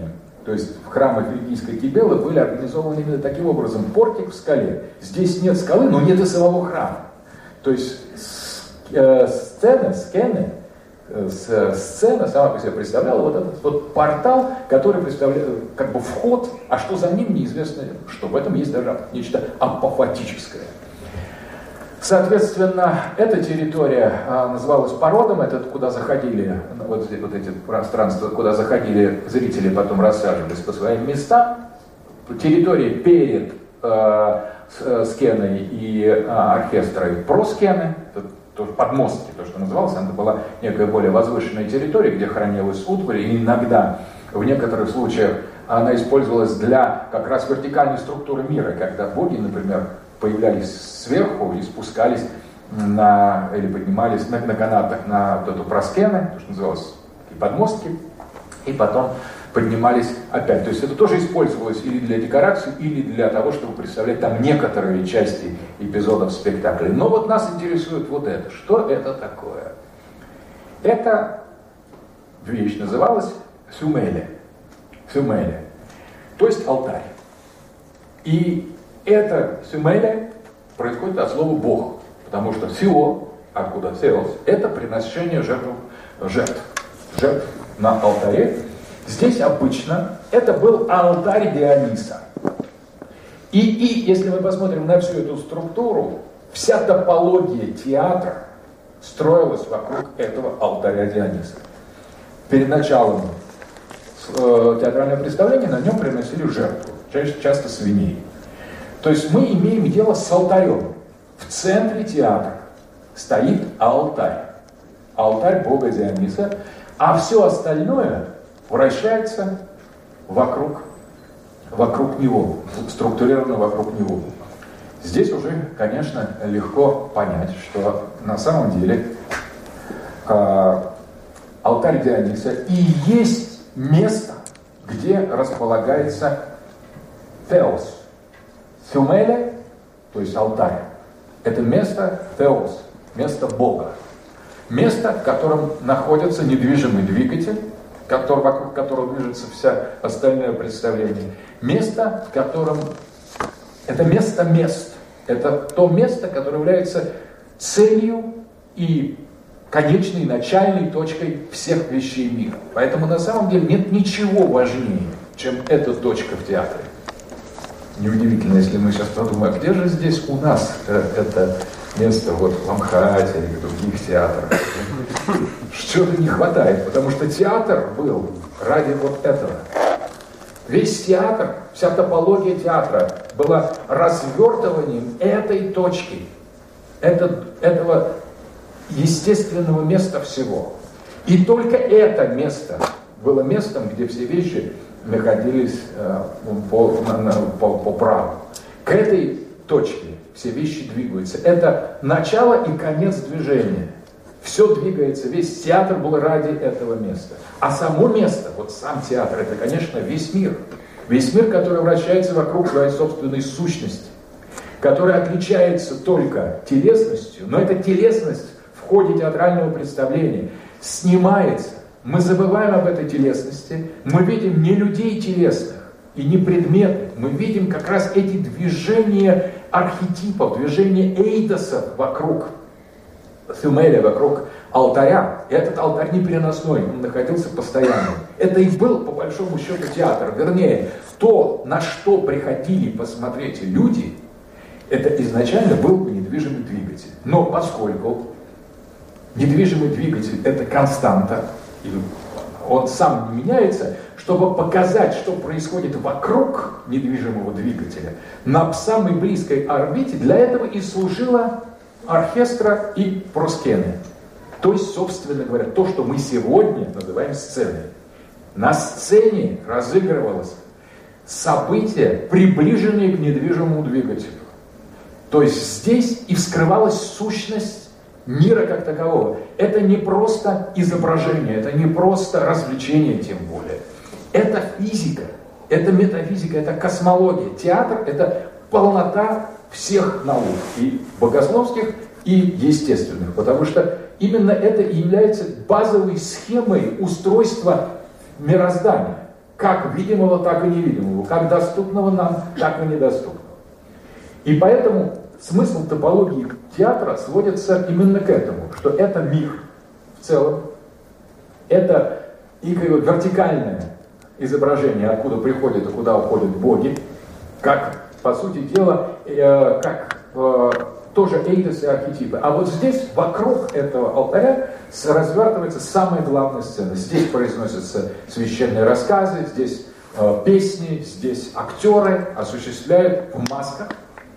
то есть в храмах Фригийской Кибелы были организованы именно таким образом. Портик в скале. Здесь нет скалы, но нет и самого храма. То есть э, сцены, скены, э, сцена сама по себе представляла вот этот вот портал, который представляет как бы вход, а что за ним неизвестно, что в этом есть даже нечто апофатическое. Соответственно, эта территория а, называлась породом, это куда заходили, вот, вот эти пространства, куда заходили зрители, потом рассаживались по своим местам. Территория перед э, скеной и э, оркестрой проскены, тоже подмостки, то, что называлось, она была некая более возвышенная территория, где хранилась утварь, и иногда, в некоторых случаях, она использовалась для как раз вертикальной структуры мира, когда боги, например, появлялись сверху и спускались на, или поднимались на, на канатах на вот эту проскены, то, что называлось такие подмостки, и потом поднимались опять. То есть это тоже использовалось или для декорации, или для того, чтобы представлять там некоторые части эпизодов спектакля. Но вот нас интересует вот это. Что это такое? Эта вещь называлась сюмеле. Сюмеле. То есть алтарь. И это сюмеле происходит от слова Бог. Потому что сио, откуда сеос, это приношение жертв, жертв. Жертв на алтаре. Здесь обычно это был алтарь Диониса. И, и если мы посмотрим на всю эту структуру, вся топология театра строилась вокруг этого алтаря Диониса. Перед началом э, театрального представления на нем приносили жертву, чаще, часто свиней. То есть мы имеем дело с алтарем. В центре театра стоит алтарь. Алтарь бога Диониса, а все остальное вращается вокруг, вокруг него, структурировано вокруг него. Здесь уже, конечно, легко понять, что на самом деле э, алтарь Диониса и есть место, где располагается Теос. Сюмеле, то есть алтарь, это место Теос, место Бога. Место, в котором находится недвижимый двигатель, который, вокруг которого движется вся остальное представление. Место, в котором... Это место мест. Это то место, которое является целью и конечной, начальной точкой всех вещей мира. Поэтому на самом деле нет ничего важнее, чем эта точка в театре. Неудивительно, если мы сейчас подумаем, где же здесь у нас это место вот в Амхате или в других театрах. Что-то не хватает, потому что театр был ради вот этого. Весь театр, вся топология театра была развертыванием этой точки, это, этого естественного места всего. И только это место было местом, где все вещи находились э, по, на, на, по, по праву. К этой точке все вещи двигаются. Это начало и конец движения. Все двигается, весь театр был ради этого места. А само место, вот сам театр, это, конечно, весь мир. Весь мир, который вращается вокруг своей собственной сущности, который отличается только телесностью, но эта телесность в ходе театрального представления снимается. Мы забываем об этой телесности, мы видим не людей телесных и не предметы, мы видим как раз эти движения архетипов, движения эйдосов вокруг Сюмеля, вокруг алтаря. И этот алтарь не переносной, он находился постоянно. Это и был, по большому счету, театр. Вернее, то, на что приходили посмотреть люди, это изначально был недвижимый двигатель. Но поскольку недвижимый двигатель – это константа, и он сам не меняется, чтобы показать, что происходит вокруг недвижимого двигателя, на самой близкой орбите, для этого и служила оркестра и проскены. То есть, собственно говоря, то, что мы сегодня называем сценой. На сцене разыгрывалось событие, приближенное к недвижимому двигателю. То есть здесь и вскрывалась сущность мира как такового. Это не просто изображение, это не просто развлечение, тем более. Это физика, это метафизика, это космология. Театр – это полнота всех наук, и богословских, и естественных, потому что именно это и является базовой схемой устройства мироздания. как видимого, так и невидимого, как доступного нам, так и недоступного. И поэтому смысл топологии театра сводится именно к этому, что это мир в целом, это некое вертикальное изображение, откуда приходят и куда уходят боги, как, по сути дела, э, как э, тоже эйдосы и архетипы. А вот здесь, вокруг этого алтаря, развертывается самая главная сцена. Здесь произносятся священные рассказы, здесь э, песни, здесь актеры осуществляют в масках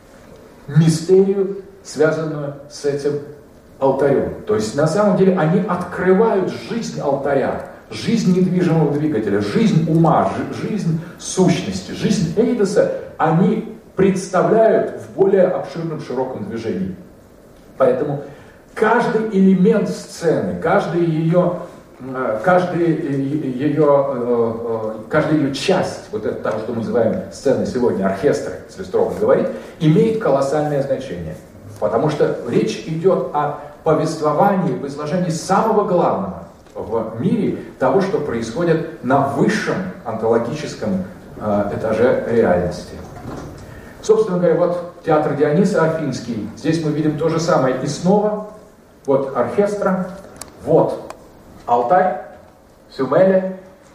мистерию, связанную с этим алтарем. То есть, на самом деле, они открывают жизнь алтаря, жизнь недвижимого двигателя, жизнь ума, жизнь сущности, жизнь эйдоса они представляют в более обширном, широком движении. Поэтому каждый элемент сцены, каждый ее, каждый ее, каждая ее часть, вот это того, что мы называем сценой сегодня, оркестр, если строго говорить, имеет колоссальное значение. Потому что речь идет о повествовании, в изложении самого главного в мире, того, что происходит на высшем онтологическом э, этаже реальности. Собственно говоря, вот театр Диониса Афинский. Здесь мы видим то же самое. И снова, вот оркестра, вот алтарь Сюмеля,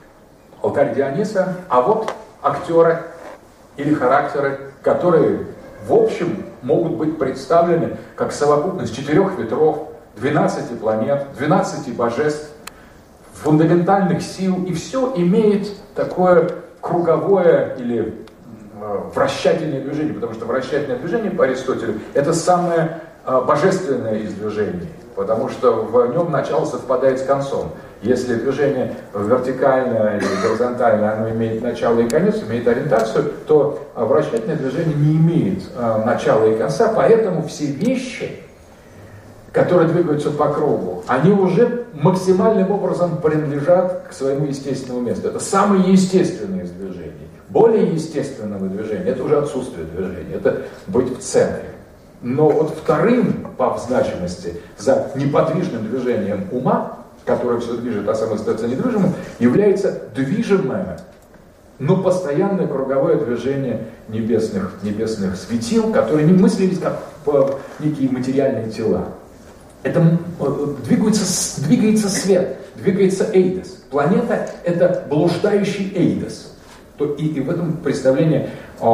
алтарь Диониса, а вот актеры или характеры, которые в общем могут быть представлены как совокупность четырех ветров, двенадцати планет, двенадцати божеств, фундаментальных сил, и все имеет такое круговое или э, вращательное движение, потому что вращательное движение по Аристотелю это самое э, божественное из движений, потому что в нем начало совпадает с концом. Если движение вертикальное или горизонтальное, оно имеет начало и конец, имеет ориентацию, то вращательное движение не имеет э, начала и конца, поэтому все вещи, которые двигаются по кругу, они уже максимальным образом принадлежат к своему естественному месту. Это самое естественное из движений. Более естественного движения — это уже отсутствие движения, это быть в центре. Но вот вторым по значимости за неподвижным движением ума, которое все движет, а само остается недвижимым, является движимое, но постоянное круговое движение небесных, небесных светил, которые не мыслились как некие материальные тела. Это двигается, двигается свет, двигается эйдос. Планета — это блуждающий эйдос. И, и в этом представлении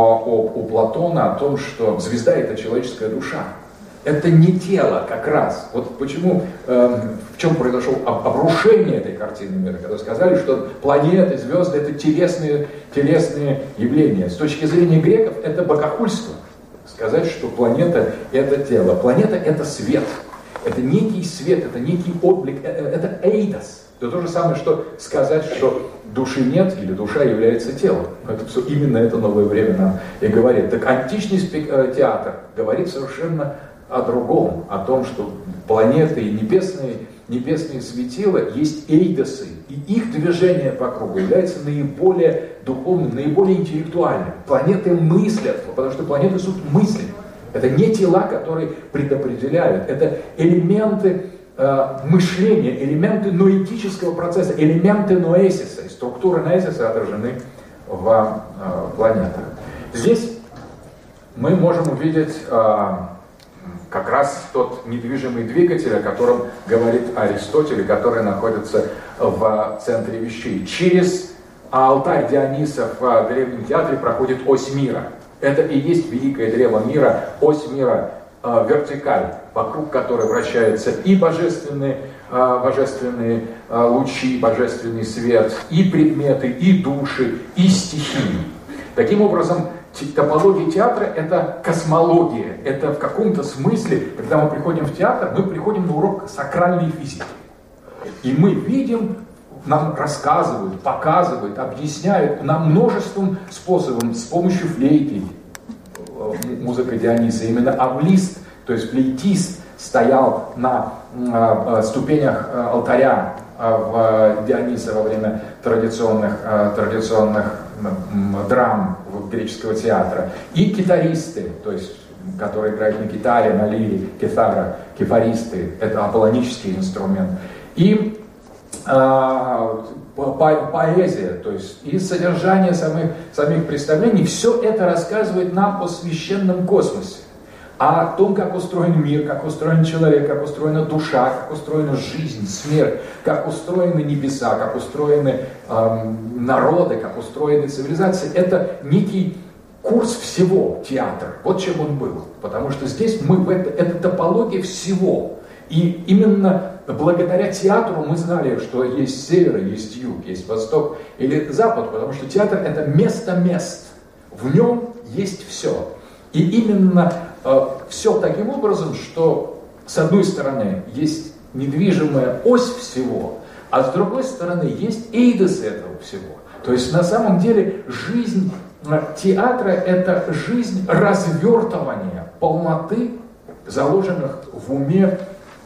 о, у Платона о том, что звезда — это человеческая душа. Это не тело как раз. Вот почему, э, в чем произошло обрушение этой картины мира, когда сказали, что планеты, звезды — это телесные, телесные явления. С точки зрения греков это богохульство. Сказать, что планета — это тело. Планета — это свет. Это некий свет, это некий отблик, это эйдос. Это то же самое, что сказать, что души нет или душа является телом. Это все, именно это новое время нам и говорит. Так античный театр говорит совершенно о другом, о том, что планеты и небесные, небесные светила есть эйдосы, и их движение по кругу является наиболее духовным, наиболее интеллектуальным. Планеты мыслят, потому что планеты суть мысли. Это не тела, которые предопределяют, это элементы э, мышления, элементы ноэтического процесса, элементы ноэсиса. И структуры ноэсиса отражены в э, планетах. Здесь мы можем увидеть э, как раз тот недвижимый двигатель, о котором говорит Аристотель, который находится в центре вещей. Через алтарь Диониса в древнем театре проходит ось мира. Это и есть великое древо мира, ось мира, э, вертикаль, вокруг которой вращаются и божественные, э, божественные э, лучи, божественный свет, и предметы, и души, и стихии. Таким образом, топология театра — это космология. Это в каком-то смысле, когда мы приходим в театр, мы приходим на урок сакральной физики. И мы видим, нам рассказывают, показывают, объясняют нам множеством способов, с помощью флейты, музыка Диониса. Именно авлист, то есть флейтист, стоял на э, ступенях э, алтаря э, в Диониса во время традиционных, э, традиционных э, драм греческого театра. И китаристы, то есть которые играют на гитаре, на лире, китара, кефаристы, это аполлонический инструмент. И по поэзия, то есть и содержание самих, самих представлений, все это рассказывает нам о священном космосе, о том, как устроен мир, как устроен человек, как устроена душа, как устроена жизнь, смерть, как устроены небеса, как устроены эм, народы, как устроены цивилизации. Это некий курс всего театра. Вот чем он был. Потому что здесь мы, это, это топология всего. И именно благодаря театру мы знали, что есть север, есть юг, есть восток или запад, потому что театр — это место мест. В нем есть все. И именно э, все таким образом, что с одной стороны есть недвижимая ось всего, а с другой стороны есть эйдос этого всего. То есть на самом деле жизнь театра — это жизнь развертывания полноты, заложенных в уме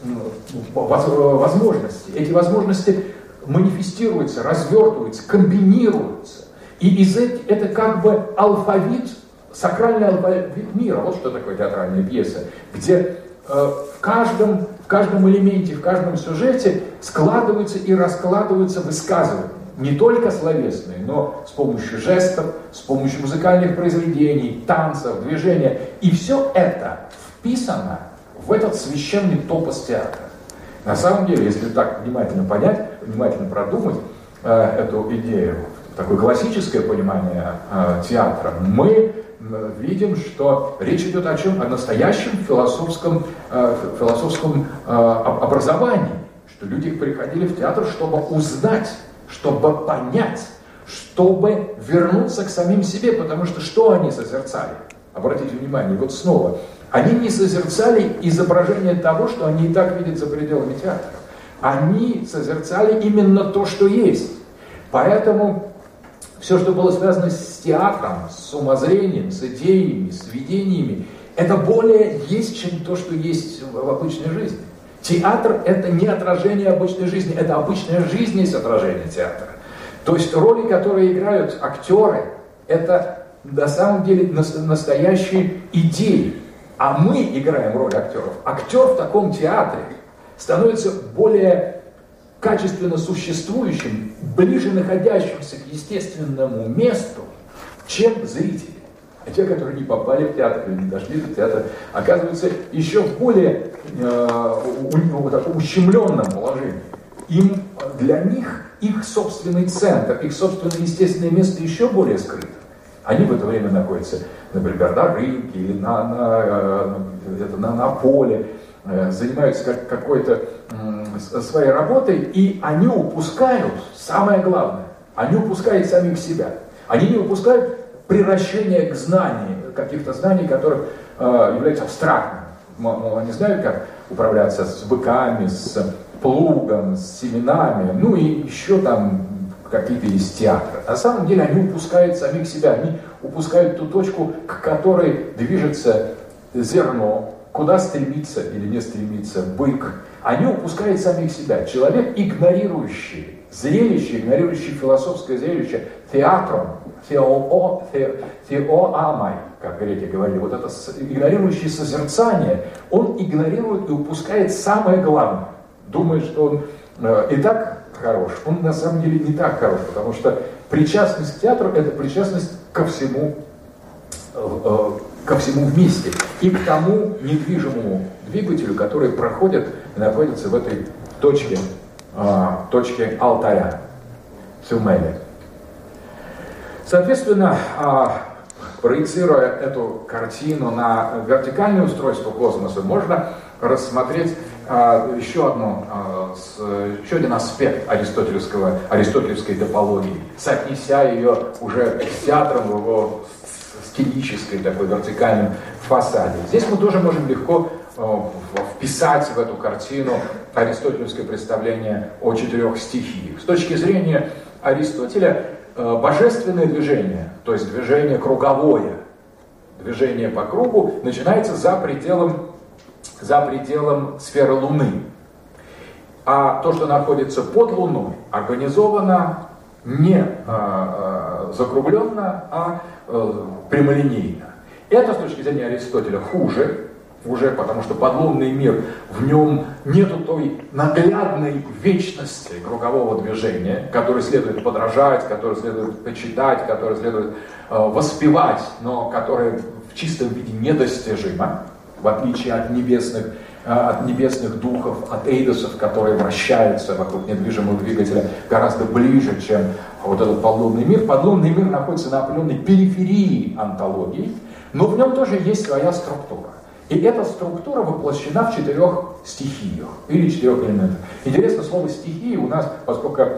возможностей. Эти возможности манифестируются, развертываются, комбинируются. И из этих, это как бы алфавит, сакральный алфавит мира. Вот что такое театральная пьеса, где э, в, каждом, в каждом элементе, в каждом сюжете складываются и раскладываются высказывания. Не только словесные, но с помощью жестов, с помощью музыкальных произведений, танцев, движения. И все это вписано в этот священный топос театра. На самом деле, если так внимательно понять, внимательно продумать э, эту идею, такое классическое понимание э, театра, мы э, видим, что речь идет о чем? О настоящем философском, э, философском э, образовании. Что люди приходили в театр, чтобы узнать, чтобы понять, чтобы вернуться к самим себе, потому что что они созерцали? Обратите внимание, вот снова, они не созерцали изображение того, что они и так видят за пределами театра. Они созерцали именно то, что есть. Поэтому все, что было связано с театром, с умозрением, с идеями, с видениями, это более есть, чем то, что есть в обычной жизни. Театр — это не отражение обычной жизни, это обычная жизнь есть отражение театра. То есть роли, которые играют актеры, это на самом деле настоящие идеи. А мы играем роль актеров. Актер в таком театре становится более качественно существующим, ближе находящимся к естественному месту, чем зрители. А те, которые не попали в театр или не дошли до театра, оказываются еще в более э, у, у, таком ущемленном положении. Им, для них их собственный центр, их собственное естественное место еще более скрыто. Они в это время находятся, например, на рынке или на, на, на, на поле, занимаются как, какой-то э, своей работой, и они упускают самое главное. Они упускают самих себя. Они не упускают приращение к знанию, каких-то знаний, которых э, являются абстрактными. Они знают, как управляться с быками, с плугом, с семенами, ну и еще там какие-то из театра. На самом деле они упускают самих себя, они упускают ту точку, к которой движется зерно, куда стремится или не стремится бык. Они упускают самих себя. Человек, игнорирующий зрелище, игнорирующий философское зрелище театром, тео, те, теоамай, как греки говорили, вот это игнорирующее созерцание, он игнорирует и упускает самое главное. Думает, что он э, и так хорош. Он на самом деле не так хорош, потому что причастность к театру — это причастность ко всему, э, э, ко всему вместе. И к тому недвижимому двигателю, который проходит и находится в этой точке, э, точке алтаря, цюмели. Соответственно, э, проецируя эту картину на вертикальное устройство космоса, можно рассмотреть а, еще, одну, а, с, еще один аспект аристотелевского, аристотелевской топологии, соотнеся ее уже с театром в его стилической, такой вертикальном фасаде. Здесь мы тоже можем легко а, вписать в эту картину аристотелевское представление о четырех стихиях. С точки зрения Аристотеля, а, божественное движение, то есть движение круговое, движение по кругу, начинается за пределом за пределом сферы Луны. А то, что находится под Луной, организовано не э, э, закругленно, а э, прямолинейно. Это, с точки зрения Аристотеля, хуже, уже, потому что подлунный мир, в нем нету той наглядной вечности кругового движения, которой следует подражать, которой следует почитать, которой следует э, воспевать, но которая в чистом виде недостижима, в отличие от небесных, э, от небесных духов, от эйдосов, которые вращаются вокруг недвижимого двигателя гораздо ближе, чем вот этот подлунный мир. Подлунный мир находится на определенной периферии онтологии, но в нем тоже есть своя структура. И эта структура воплощена в четырех стихиях или четырех элементах. Интересно, слово «стихии» у нас, поскольку э,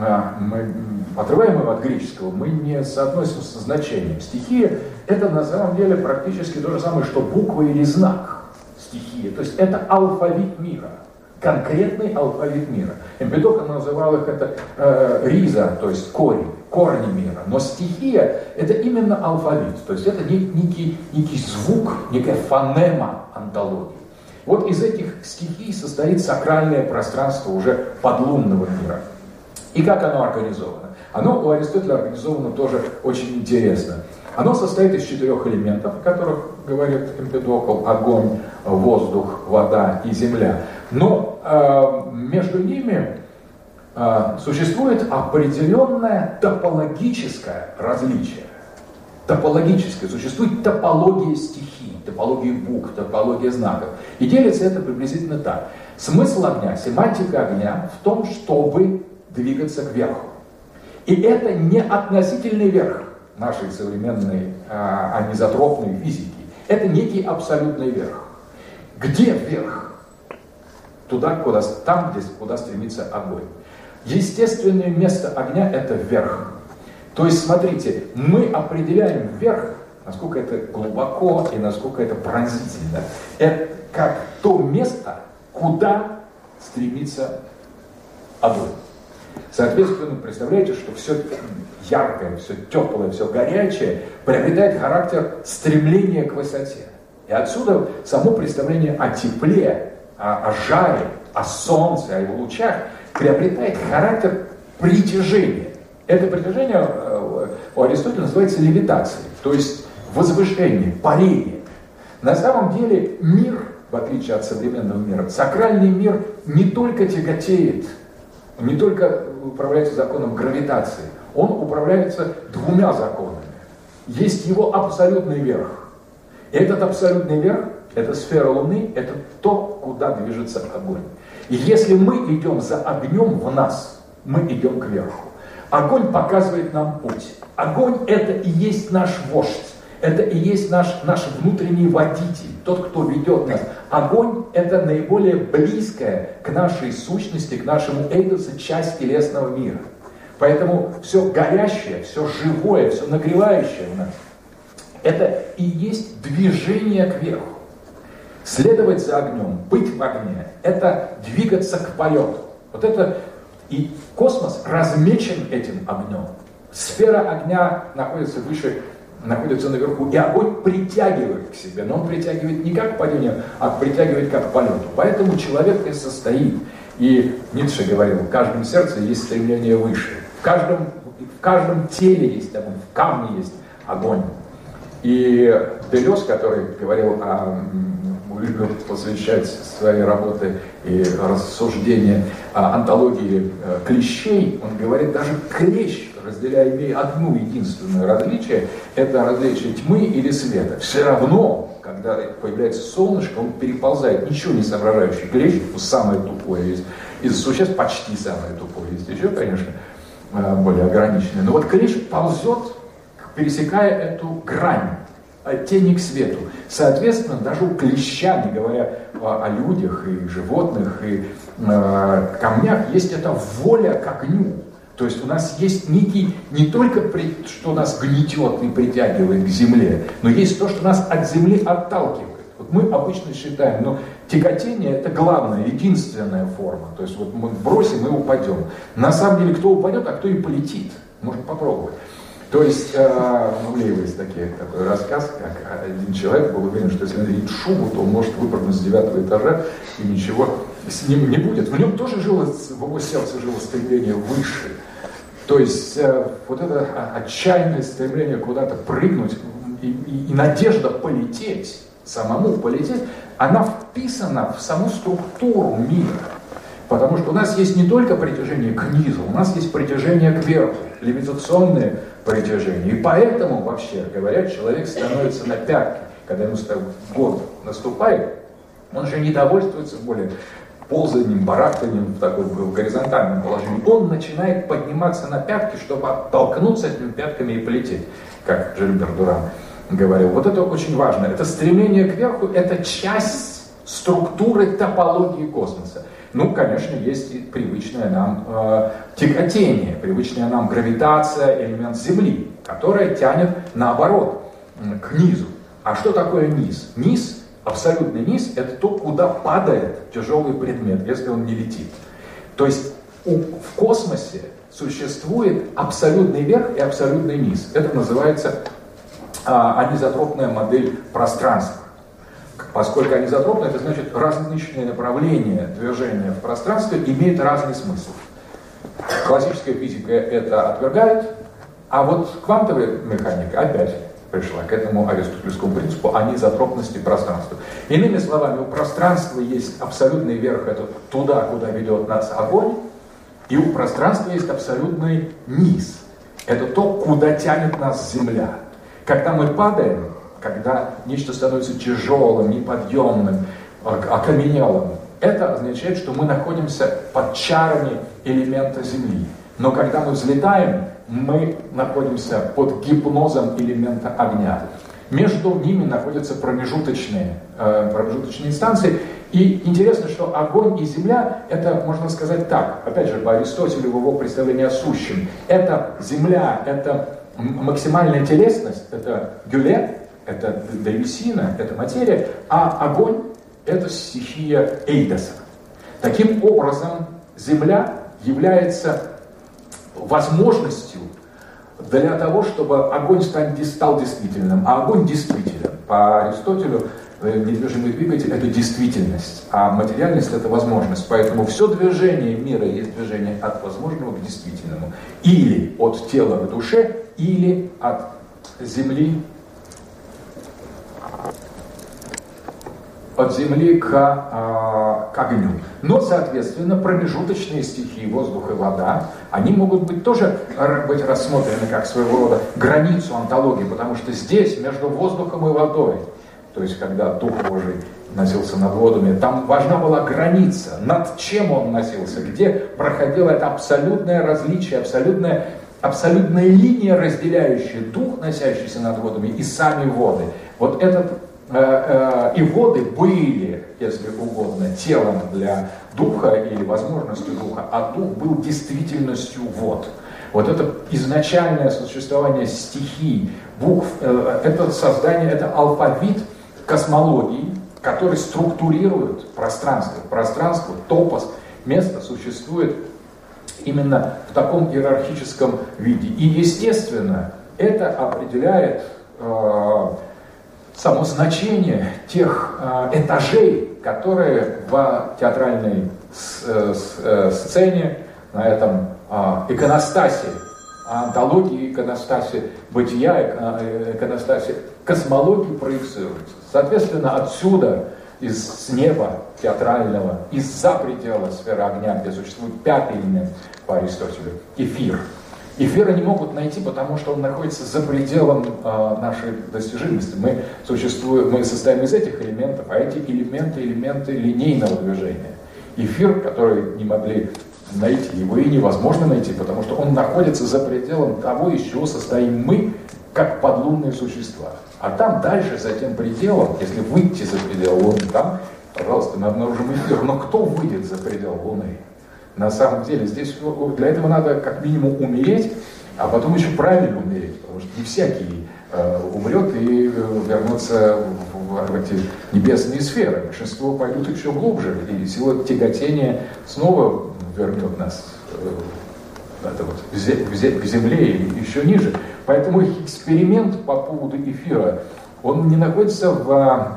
мы отрываем его от греческого, мы не соотносим со значением. Стихия – это на самом деле практически то же самое, что буква или знак стихии. То есть это алфавит мира, конкретный алфавит мира. Эмпидокл называл их это э, риза, то есть корень, корни мира. Но стихия – это именно алфавит, то есть это некий, некий звук, некая фонема онтологии. Вот из этих стихий состоит сакральное пространство уже подлунного мира. И как оно организовано? Оно у Аристотеля организовано тоже очень интересно. Оно состоит из четырех элементов, о которых говорит Эмпидокл: огонь, воздух, вода и земля. Но э, между ними э, существует определенное топологическое различие. Топологическое. Существует топология стихий, топология букв, топология знаков. И делится это приблизительно так. Смысл огня, семантика огня в том, чтобы двигаться кверху. И это не относительный верх нашей современной а, анизотропной физики. Это некий абсолютный верх. Где верх? Туда, куда, там, где, куда стремится огонь. Естественное место огня – это верх. То есть, смотрите, мы определяем верх, насколько это глубоко и насколько это пронзительно. Это как то место, куда стремится огонь. Соответственно, представляете, что все яркое, все теплое, все горячее приобретает характер стремления к высоте. И отсюда само представление о тепле, о, о жаре, о солнце, о его лучах приобретает характер притяжения. Это притяжение у Аристотеля называется левитацией, то есть возвышение, парение. На самом деле мир, в отличие от современного мира, сакральный мир не только тяготеет, не только управляется законом гравитации, он управляется двумя законами. Есть его абсолютный верх. И этот абсолютный верх, это сфера Луны, это то, куда движется огонь. И если мы идем за огнем в нас, мы идем кверху. Огонь показывает нам путь. Огонь – это и есть наш вождь. Это и есть наш, наш внутренний водитель, тот, кто ведет нас. Огонь – это наиболее близкая к нашей сущности, к нашему эйдосу часть телесного мира. Поэтому все горящее, все живое, все нагревающее у нас – это и есть движение кверху. Следовать за огнем, быть в огне – это двигаться к полету. Вот это и космос размечен этим огнем. Сфера огня находится выше, находится наверху, и огонь притягивает к себе, но он притягивает не как к падению, а притягивает как к полету. Поэтому человек и состоит. И Ницше говорил, в каждом сердце есть стремление выше, в каждом, в каждом теле есть огонь, в камне есть огонь. И Делез, который говорил о любит посвящать свои работы и рассуждения о онтологии клещей, он говорит, даже клещ, разделяя, имея одну единственное различие, это различие тьмы или света. Все равно, когда появляется солнышко, он переползает, ничего не соображающий клещ, самое тупое из, из существ, почти самое тупое, есть еще, конечно, более ограниченное. Но вот клещ ползет, пересекая эту грань, тени к свету. Соответственно, даже у клеща, не говоря о, о людях и животных, и э, камнях, есть эта воля к огню. То есть у нас есть некий, не только при, что нас гнетет и притягивает к земле, но есть то, что нас от земли отталкивает. Вот мы обычно считаем, но тяготение это главная, единственная форма. То есть вот мы бросим и упадем. На самом деле, кто упадет, а кто и полетит. Можно попробовать. То есть, э, у Мавлеева есть такие, такой рассказ, как один человек был уверен, что если он видит шубу, то он может выпрыгнуть с девятого этажа, и ничего с ним не будет. В нем тоже жило, в его сердце жило стремление выше. То есть, э, вот это отчаянное стремление куда-то прыгнуть и, и, и надежда полететь, самому полететь, она вписана в саму структуру мира. Потому что у нас есть не только притяжение к низу, у нас есть притяжение кверху, левитационное притяжение. И поэтому, вообще говоря, человек становится на пятки. Когда ему год наступает, он же не довольствуется более ползанием, барахтанием в таком в горизонтальном положении. Он начинает подниматься на пятки, чтобы оттолкнуться этими пятками и полететь, как Жильбер Дуран говорил. Вот это очень важно. Это стремление кверху, это часть структуры топологии космоса. Ну, конечно, есть и привычное нам э, тяготение, привычная нам гравитация, элемент Земли, которая тянет наоборот, к низу. А что такое низ? Низ, абсолютный низ, это то, куда падает тяжелый предмет, если он не летит. То есть у, в космосе существует абсолютный верх и абсолютный низ. Это называется а, анизотропная модель пространства. Поскольку анизотропно, это значит различные направления движения в пространстве имеют разный смысл. Классическая физика это отвергает, а вот квантовая механика опять пришла к этому аристотелевскому принципу анизотропности пространства. Иными словами, у пространства есть абсолютный верх, это туда, куда ведет нас огонь, и у пространства есть абсолютный низ. Это то, куда тянет нас Земля. Когда мы падаем, когда нечто становится тяжелым, неподъемным, окаменелым, это означает, что мы находимся под чарами элемента Земли. Но когда мы взлетаем, мы находимся под гипнозом элемента огня. Между ними находятся промежуточные, э, промежуточные инстанции. И интересно, что огонь и земля, это, можно сказать так, опять же, по Аристотелю в его представлении о сущем, это земля, это максимальная телесность, это гюле, это древесина, это материя, а огонь – это стихия эйдоса. Таким образом, земля является возможностью для того, чтобы огонь стал действительным. А огонь действителен. По Аристотелю недвижимый двигатель – это действительность, а материальность – это возможность. Поэтому все движение мира есть движение от возможного к действительному. Или от тела к душе, или от земли от земли к, а, к огню. Но, соответственно, промежуточные стихии, воздух и вода, они могут быть тоже быть рассмотрены как своего рода границу онтологии, потому что здесь, между воздухом и водой, то есть когда Дух Божий носился над водами, там важна была граница, над чем он носился, где проходило это абсолютное различие, абсолютное, абсолютная линия, разделяющая Дух, носящийся над водами, и сами воды. Вот этот и воды были, если угодно, телом для духа или возможностью духа, а дух был действительностью вод. Вот это изначальное существование стихий, букв, это создание, это алфавит космологии, который структурирует пространство. Пространство, топос, место существует именно в таком иерархическом виде. И, естественно, это определяет э, само значение тех э, этажей, которые в театральной с, с, сцене, на этом э, иконостасе, антологии иконостасе бытия, иконостасе космологии проецируются. Соответственно, отсюда, из с неба театрального, из-за предела сферы огня, где существует пятый элемент по Аристотелю, эфир. Эфира не могут найти, потому что он находится за пределом э, нашей достижимости. Мы существуем, мы состоим из этих элементов, а эти элементы, элементы линейного движения. Эфир, который не могли найти, его и невозможно найти, потому что он находится за пределом того, из чего состоим мы, как подлунные существа. А там дальше, за тем пределом, если выйти за предел Луны, там, пожалуйста, мы обнаружим эфир. Но кто выйдет за предел Луны? На самом деле, здесь для этого надо как минимум умереть, а потом еще правильно умереть, потому что не всякий э, умрет и э, вернется в, в эти небесные сферы. Большинство пойдут еще глубже, и сила тяготения снова вернет нас э, это вот, к земле и еще ниже. Поэтому эксперимент по поводу эфира, он не находится в,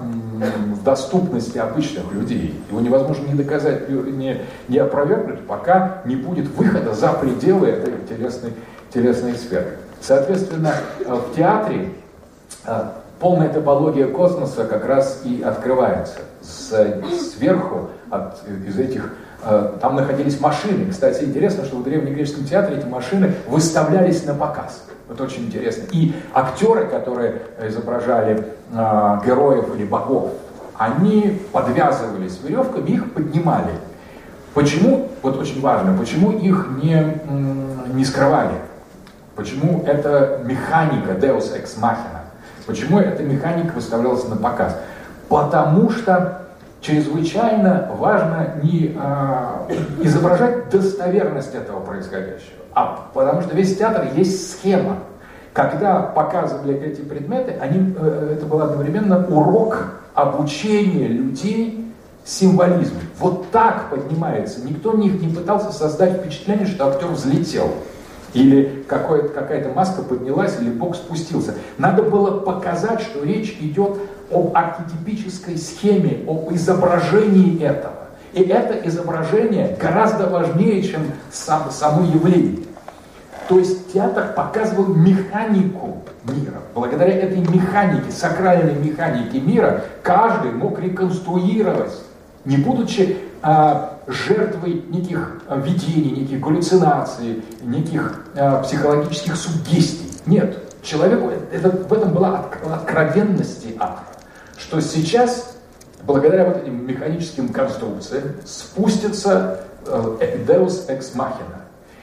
в доступности обычных людей. Его невозможно ни доказать, ни, ни опровергнуть, пока не будет выхода за пределы этой телесной, телесной сферы. Соответственно, в театре полная топология космоса как раз и открывается. С, сверху от, из этих, там находились машины. Кстати, интересно, что в древнегреческом театре эти машины выставлялись на показ. Это очень интересно. И актеры, которые изображали э, героев или богов, они подвязывались веревками, их поднимали. Почему, вот очень важно, почему их не, не скрывали? Почему эта механика Deus Ex Machina? Почему эта механика выставлялась на показ? Потому что чрезвычайно важно не а, изображать достоверность этого происходящего, а потому что весь театр есть схема. Когда показывали эти предметы, они, это был одновременно урок обучения людей символизму. Вот так поднимается. Никто не, не пытался создать впечатление, что актер взлетел. Или какая-то маска поднялась, или бог спустился. Надо было показать, что речь идет об архетипической схеме, об изображении этого. И это изображение гораздо важнее, чем сам, само явление. То есть театр показывал механику мира. Благодаря этой механике, сакральной механике мира, каждый мог реконструировать, не будучи а, жертвой неких а, видений, неких галлюцинаций, неких а, психологических суггестий. Нет, человеку это, в этом была откровенность театра, что сейчас, благодаря вот этим механическим конструкциям, спустится э, Deus Ex Machina.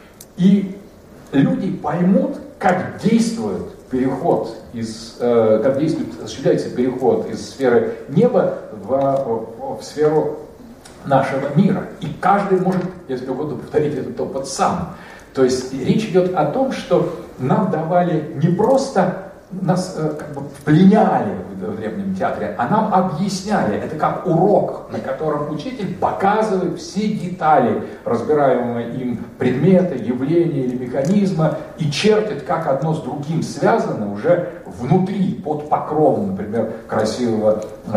И люди поймут, как действует переход из, э, как действует, осуществляется переход из сферы неба в, в, в сферу нашего мира. И каждый может, если угодно, повторить этот опыт сам. То есть речь идет о том, что нам давали не просто, нас э, как бы пленяли в древнем театре, а нам объясняли. Это как урок, на котором учитель показывает все детали разбираемые им предмета, явления или механизма и чертит, как одно с другим связано уже внутри, под покровом, например, красивого э,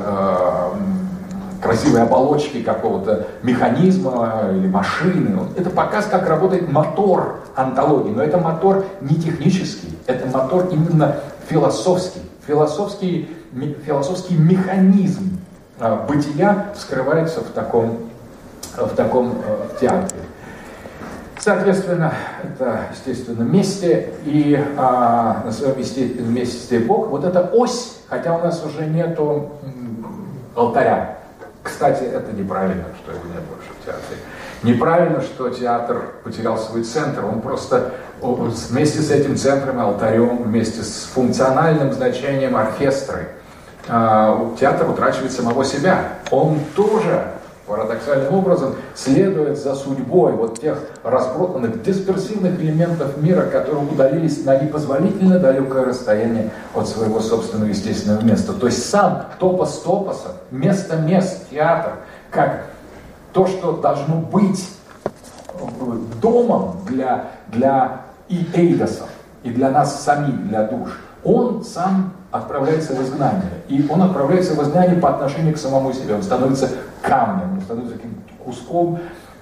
э, красивой оболочки какого-то механизма или машины. Это показ, как работает мотор онтологии. Но это мотор не технический, это мотор именно философский. Философский, философский механизм бытия скрывается в таком, в таком театре. Соответственно, это, естественно, месте, и а, на своем месте, месте Бог. Вот эта ось, хотя у нас уже нету алтаря. Кстати, это неправильно, что его нет больше в театре. Неправильно, что театр потерял свой центр. Он просто вместе с этим центром, алтарем, вместе с функциональным значением оркестра, театр утрачивает самого себя. Он тоже парадоксальным образом следует за судьбой вот тех разбросанных, дисперсивных элементов мира, которые удалились на непозволительно далекое расстояние от своего собственного естественного места. То есть сам топос топоса, место мест, театр, как то, что должно быть домом для, для и эйдосов, и для нас самих, для душ, он сам отправляется в изгнание. И он отправляется в изгнание по отношению к самому себе. Он становится камнем, он становится каким-то куском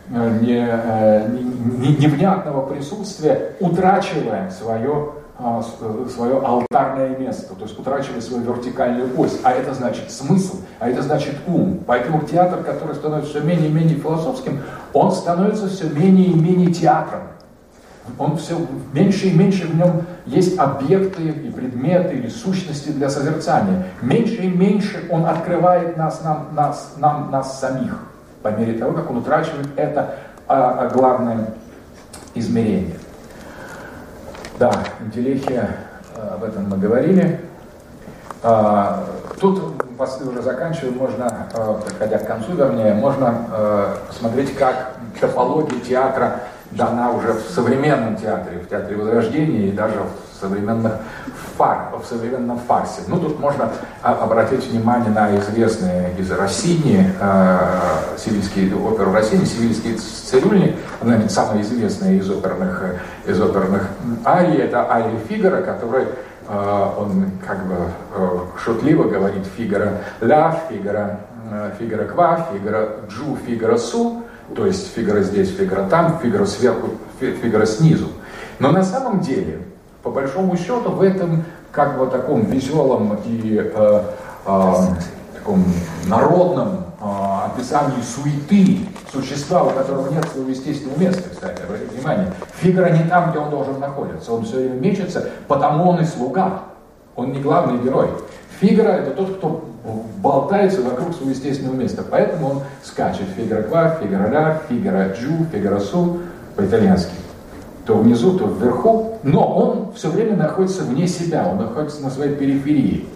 невнятного присутствия, утрачивая свое, свое алтарное место, то есть утрачивая свою вертикальную ось. А это значит смысл, а это значит ум. Поэтому театр, который становится все менее и менее философским, он становится все менее и менее театром. Он все меньше и меньше в нем есть объекты и предметы или сущности для созерцания. Меньше и меньше он открывает нас, нам, нас, нам, нас самих, по мере того, как он утрачивает это а, главное измерение. Да, интеллихия, об этом мы говорили. А, тут, уже заканчиваю, можно, подходя к концу, вернее, можно посмотреть, как топология театра дана уже в современном театре, в театре Возрождения и даже в, современных фар, в современном фарсе. Ну, тут можно обратить внимание на известные из Россини, э, сивильские оперы Россини, сивильские цирюльник, наверное, самая известная из оперных, из оперных арий, это ария Фигаро, который э, он как бы э, шутливо говорит Фигаро ля, Фигаро, э, Фигаро ква, Фигаро джу, Фигаро су. То есть Фигаро здесь, Фигаро там, Фигаро сверху, Фигаро снизу. Но на самом деле, по большому счету, в этом как бы таком веселом и э, э, таком народном э, описании суеты существа, у которого нет своего естественного места, кстати, обратите внимание. Фигаро не там, где он должен находиться, он все время мечется, потому он и слуга, он не главный герой. Фигаро — это тот, кто болтается вокруг своего естественного места, поэтому он скачет. Фигаро ква, фигаро ля, фигаро джу, фигаро су по-итальянски. То внизу, то вверху, но он все время находится вне себя, он находится на своей периферии.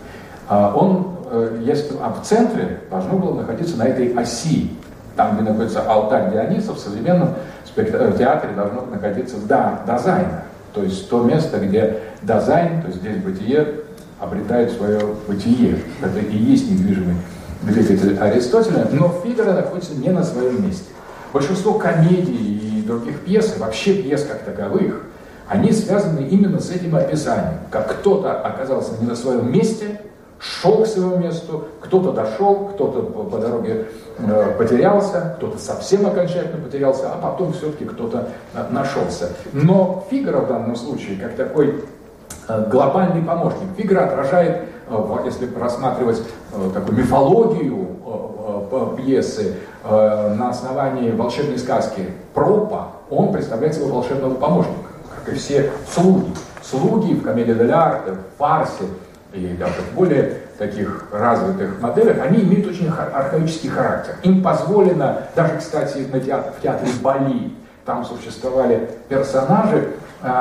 Он, если, а в центре должно было находиться на этой оси, там, где находится алтарь Диониса, в современном театре должно находиться да, Дазайна, то есть то место, где Дазайн, то есть здесь бытие, обретает свое бытие. Это и есть недвижимый двигатель Аристотеля, но Фигаро находится не на своем месте. Большинство комедий и других пьес, и вообще пьес как таковых, они связаны именно с этим описанием. Как кто-то оказался не на своем месте, шел к своему месту, кто-то дошел, кто-то по, по дороге э, потерялся, кто-то совсем окончательно потерялся, а потом все-таки кто-то э, нашелся. Но Фигаро в данном случае, как такой э, глобальный помощник, Фигаро отражает, э, если рассматривать э, такую мифологию э, э, пьесы э, на основании волшебной сказки Пропа, он представляет своего волшебного помощника, как и все слуги. Слуги в комедии дель-арте, в фарсе, и даже в более таких развитых моделях, они имеют очень архаический характер. Им позволено, даже, кстати, на театр, в театре Бали, там существовали персонажи,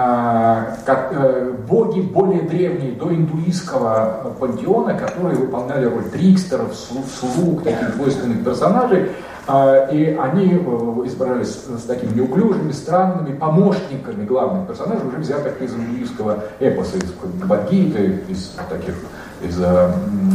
э, как, э, боги более древние, до индуистского пантеона, которые выполняли роль трикстеров, слуг, таких двойственных персонажей, э, и они избрались с, с такими неуклюжими, странными помощниками главных персонажей, уже взятых из индуистского эпоса, из Бхагавад-гиты, из таких, из э,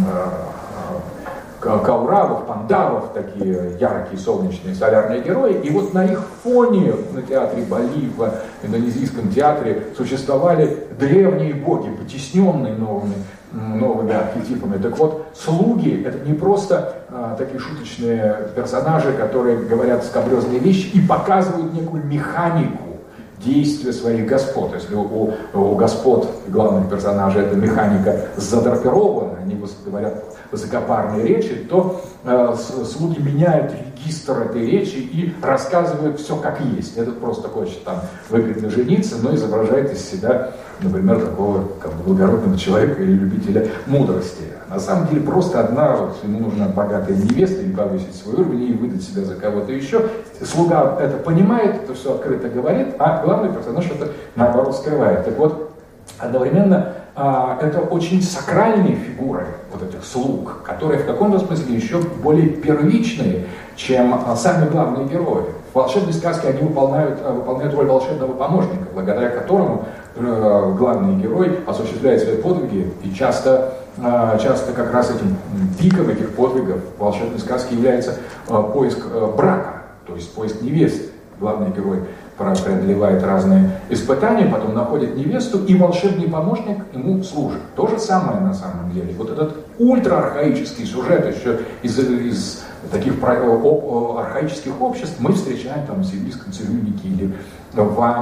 э, кауравов, пандавов, такие яркие, солнечные, солярные герои. И вот на их фоне на театре Бали, в индонезийском театре, существовали древние боги, потесненные новыми, новыми архетипами. Так вот, слуги — это не просто а, такие шуточные персонажи, которые говорят скабрезные вещи и показывают некую механику действия своих господ. Если у, у господ, главных персонажей, эта механика задрапирована, они говорят высокопарные речи, то э, слуги меняют регистр этой речи и рассказывают все как есть. Этот просто хочет там выгодно жениться, но изображает из себя, например, такого как бы благородного человека или любителя мудрости. На самом деле просто одна, вот, ему нужна богатая невеста, или повысить свой уровень, и выдать себя за кого-то еще. Слуга это понимает, это все открыто говорит, а главный персонаж это наоборот скрывает. Так вот, одновременно а, это очень сакральные фигуры вот этих слуг, которые в каком-то смысле еще более первичные, чем а, сами главные герои. В волшебной сказке они выполняют, выполняют роль волшебного помощника, благодаря которому э, главный герой осуществляет свои подвиги, и часто, э, часто как раз этим пиком этих подвигов в волшебной сказке является э, поиск э, брака, то есть поиск невесты. Главный герой преодолевает разные испытания, потом находит невесту, и волшебный помощник ему служит. То же самое на самом деле. Вот этот ультраархаический сюжет еще из, из таких архаических обществ мы встречаем там в сибирском цирюльнике или в,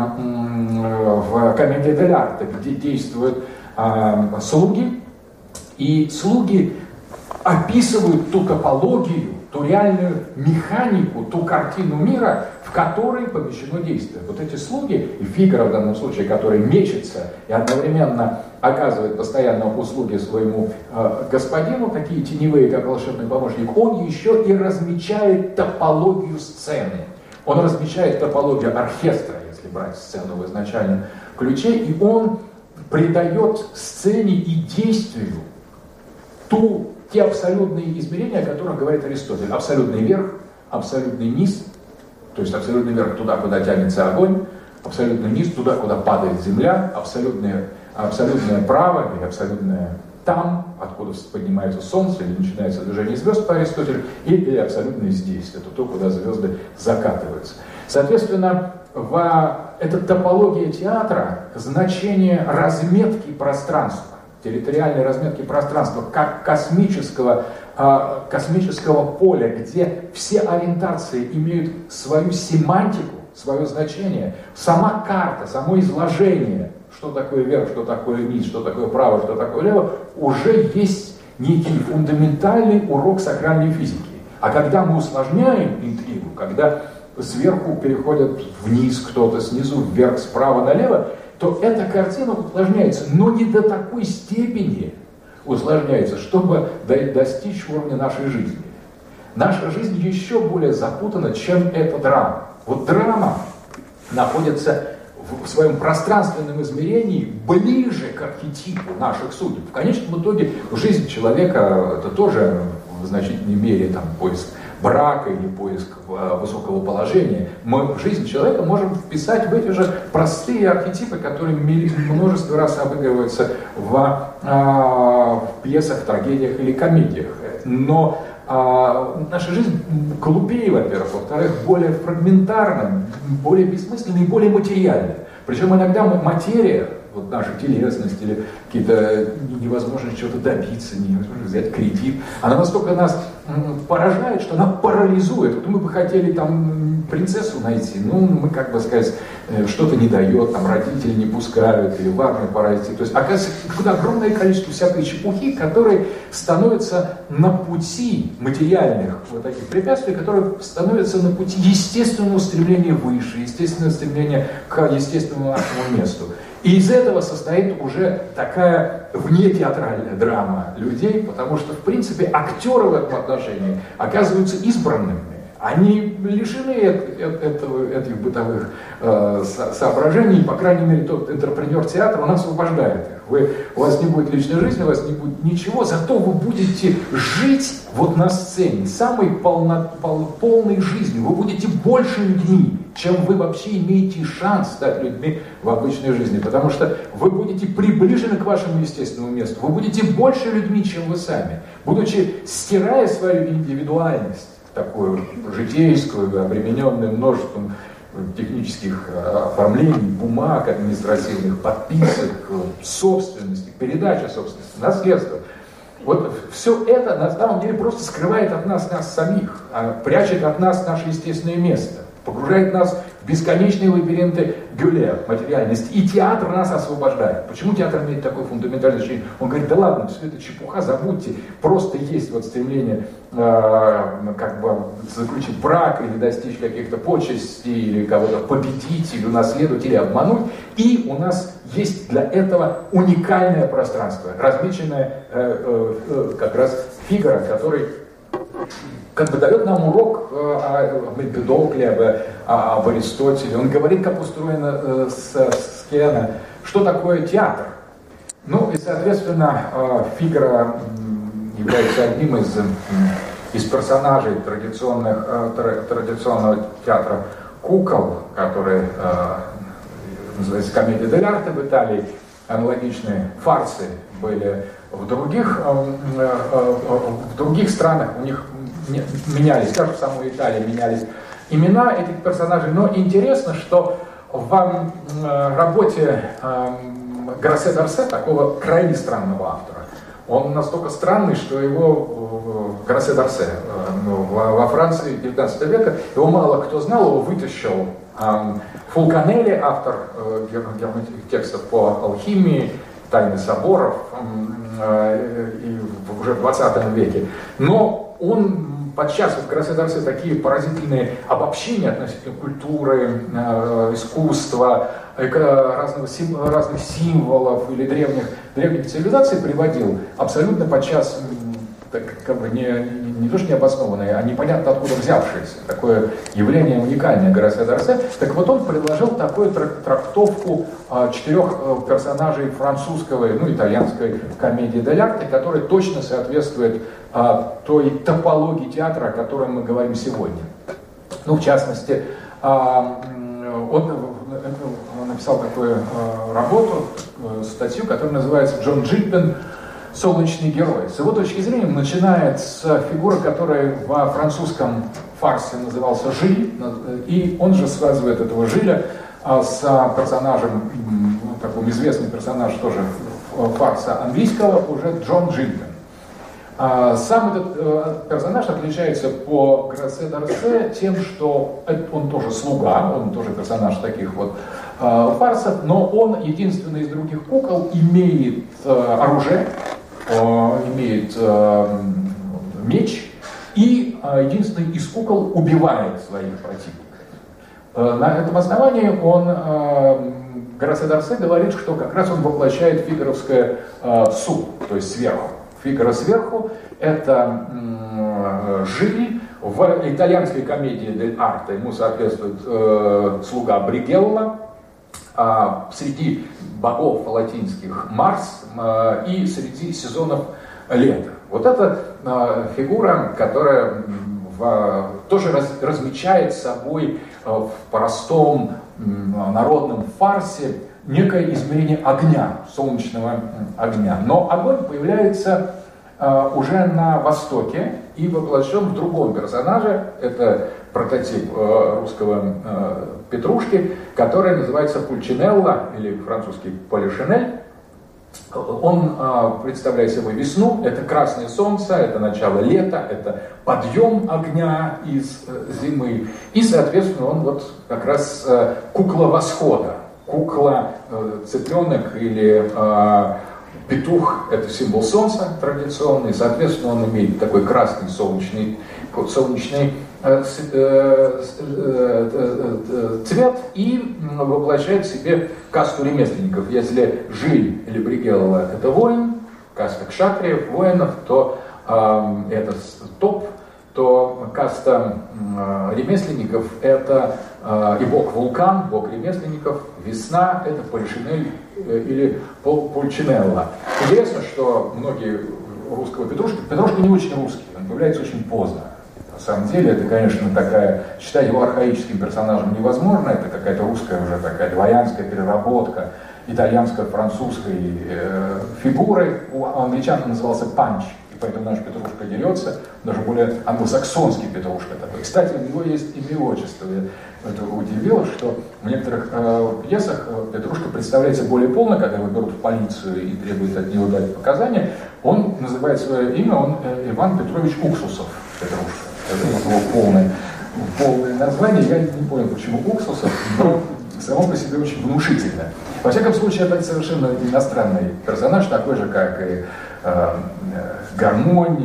в комедии дель-арте, где действуют а, слуги, и слуги описывают ту топологию, ту реальную механику, ту картину мира, в которой помещено действие. Вот эти слуги, и Фигаро в данном случае, который мечется и одновременно оказывает постоянно услуги своему э, господину, такие теневые, как волшебный помощник, он еще и размечает топологию сцены. Он размечает топологию оркестра, если брать сцену в изначальном ключе, и он придает сцене и действию ту те абсолютные измерения, о которых говорит Аристотель. Абсолютный верх, абсолютный низ, то есть абсолютный верх туда, куда тянется огонь, абсолютный низ туда, куда падает земля, абсолютное, абсолютное право и абсолютное там, откуда поднимается солнце или начинается движение звезд по Аристотелю, и, и абсолютное здесь, это то, куда звезды закатываются. Соответственно, в этой топологии театра значение разметки пространства, территориальной разметки пространства, как космического, э, космического поля, где все ориентации имеют свою семантику, свое значение. Сама карта, само изложение что такое вверх, что такое низ, что такое право, что такое лево, уже есть некий фундаментальный урок сакральной физики. А когда мы усложняем интригу, когда сверху переходят вниз кто-то, снизу вверх, справа налево, то эта картина усложняется, но не до такой степени усложняется, чтобы достичь уровня нашей жизни. Наша жизнь еще более запутана, чем эта драма. Вот драма находится в своем пространственном измерении ближе к архетипу наших судеб. В конечном итоге жизнь человека это тоже в значительной мере там, поиск брака или поиск высокого положения. Мы в жизнь человека можем вписать в эти же простые архетипы, которые множество раз обыгрываются в, в пьесах, трагедиях или комедиях. Но А наша жизнь глупее, во-первых, во-вторых, более фрагментарна, более бессмысленная и более материальная. Причем иногда материя, вот наша телесность или какие-то невозможность чего-то добиться, невозможно взять кредит, она настолько нас поражает, что она парализует. Вот мы бы хотели там принцессу найти, ну, мы, как бы сказать, что-то не дает, там родители не пускают, или в армию пора идти. То есть, оказывается, какое-то огромное количество всякой чепухи, которые становятся на пути материальных вот таких препятствий, которые становятся на пути естественного стремления выше, естественного стремления к естественному нашему месту. И из этого состоит уже такая внетеатральная драма людей, потому что, в принципе, актеры в этом отношении оказываются избранными. Они лишены этого, этих бытовых э, соображений, по крайней мере, тот интерпренер театра, он освобождает их. Вы, у вас не будет личной жизни, у вас не будет ничего, зато вы будете жить вот на сцене, самой полно, пол, полной жизнью. Вы будете больше людьми, чем вы вообще имеете шанс стать людьми в обычной жизни, потому что вы будете приближены к вашему естественному месту, вы будете больше людьми, чем вы сами, будучи стирая свою индивидуальность, такую житейскую, обремененную множеством технических оформлений, бумаг административных, подписок, собственности, передачи собственности, наследства. Вот все это на самом деле просто скрывает от нас нас самих, прячет от нас наше естественное место, погружает нас в бесконечные лабиринты Гюле, материальности. И театр нас освобождает. Почему театр имеет такое фундаментальное значение? Он говорит, да ладно, все это чепуха, забудьте. Просто есть вот стремление э, как бы заключить брак или достичь каких-то почестей, или кого-то победить, или унаследовать, или обмануть. И у нас есть для этого уникальное пространство, размеченное э, э, э, как раз Фигаро, который как бы дает нам урок э, о Эмпидокле, об, о, об Аристотеле. Он говорит, как устроена э, сцена, что такое театр. Ну и, соответственно, э, Фигаро э, является одним из, э, из персонажей традиционных, э, традиционного театра кукол, который э, называется комедия дель арте в Италии. Аналогичные фарсы были в других, э, э, в других странах, у них менялись, даже в самой Италии менялись имена этих персонажей. Но интересно, что в э, работе э, Грассе Д'Орсе, такого крайне странного автора, он настолько странный, что его э, Грассе Д'Орсе э, во, во Франции девятнадцатого века, его мало кто знал, его вытащил э, Фулканелли, автор э, герметических текстов по алхимии, тайны соборов, э, и уже в двадцатом веке. Но он подчас в Грассе Д'Орсе такие поразительные обобщения относительно культуры, э, искусства, э, разного, сим, разных символов или древних, древних цивилизаций приводил, абсолютно подчас так, как бы не, не, не то что необоснованные, а непонятно откуда взявшиеся. Такое явление уникальное Грассе Д'Орсе. Так вот он предложил такую трактовку э, четырех э, персонажей французского, ну итальянской комедии дель арте, которая точно соответствует э, той топологии театра, о которой мы говорим сегодня. Ну, в частности, э, он, он написал такую э, работу, э, статью, которая называется «Джон Джильпин. Солнечный герой». С его точки зрения он начинает с фигуры, которая во французском фарсе назывался Жиль, и он же связывает этого Жиля с персонажем, ну, такой известный персонаж тоже фарса английского, уже Джон Джильпин. Сам этот персонаж отличается по Грассе Д'Орсе тем, что он тоже слуга, он тоже персонаж таких вот э, фарсов, но он единственный из других кукол имеет э, оружие, э, имеет э, меч, и э, единственный из кукол убивает своих противников. Э, на этом основании он, э, Грассе d'Orsay говорит, что как раз он воплощает фигаровское э, су, то есть сверху. Фигаро сверху — это э, Жиль. В итальянской комедии «Дель Арте» ему соответствует э, слуга Бригелла, а среди богов латинских Марс э, и среди сезонов лета. Вот эта э, фигура, которая в, тоже раз, размечает собой э, в простом э, народном фарсе некое измерение огня, солнечного огня. Но огонь появляется э, уже на Востоке и воплощен в другом персонаже. Это прототип э, русского э, Петрушки, который называется Пульчинелло, или французский Полишинель. Он э, представляет собой весну, это красное солнце, это начало лета, это подъем огня из э, зимы. И, соответственно, он вот как раз э, кукла восхода. Кукла, э, цыпленок или э, петух – это символ солнца традиционный, соответственно, он имеет такой красный солнечный, солнечный э, э, э, э, цвет и воплощает в себе касту ремесленников. Если Жиль или Бригелла – это воин, каста кшатриев, воинов, то э, это топ, то каста э, ремесленников – это э, и бог Вулкан, бог ремесленников, весна – это Полишинель э, или Пульчинелло. Интересно, что многие русского Петрушки, Петрушка не очень русский, он появляется очень поздно. На самом деле, это, конечно, такая, считать его архаическим персонажем невозможно, это какая-то русская уже такая дворянская переработка итальянско-французской э, фигуры. У англичан он назывался Панч. Поэтому наш Петрушка дерется, даже более англосаксонский Петрушка такой. Кстати, у него есть имя и отчество. Это удивило, что в некоторых э, пьесах Петрушка представляется более полно, когда его берут в полицию и требуют от него дать показания. Он называет свое имя, он э, Иван Петрович Уксусов Петрушка. Это его полное, полное название. Я не понял, почему Уксусов, но само по себе очень внушительно. Во всяком случае, это совершенно иностранный персонаж, такой же, как и гармонь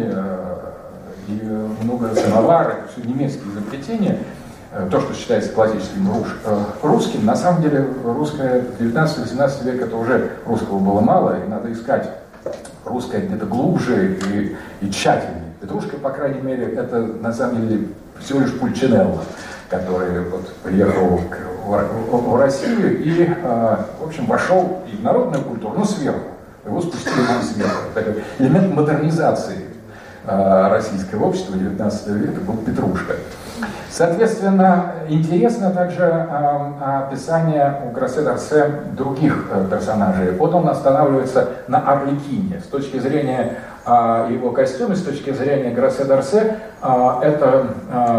и много самовара, все немецкие изобретения, то, что считается классическим русским, на самом деле русское в девятнадцатом-восемнадцатом веке это уже русского было мало, и надо искать русское где-то глубже и, и тщательнее. Петрушка, по крайней мере, это на самом деле всего лишь Пульчинелло, который вот приехал в, в Россию и, в общем, вошел и в народную культуру, но сверху. Его спустили на сверху. Такой элемент модернизации э, российского общества девятнадцатого века был Петрушка. Соответственно, интересно также э, описание у Грассе d'Orsay других э, персонажей. Вот он останавливается на Арлекине. С точки зрения э, его костюма, с точки зрения Грассе d'Orsay, э, это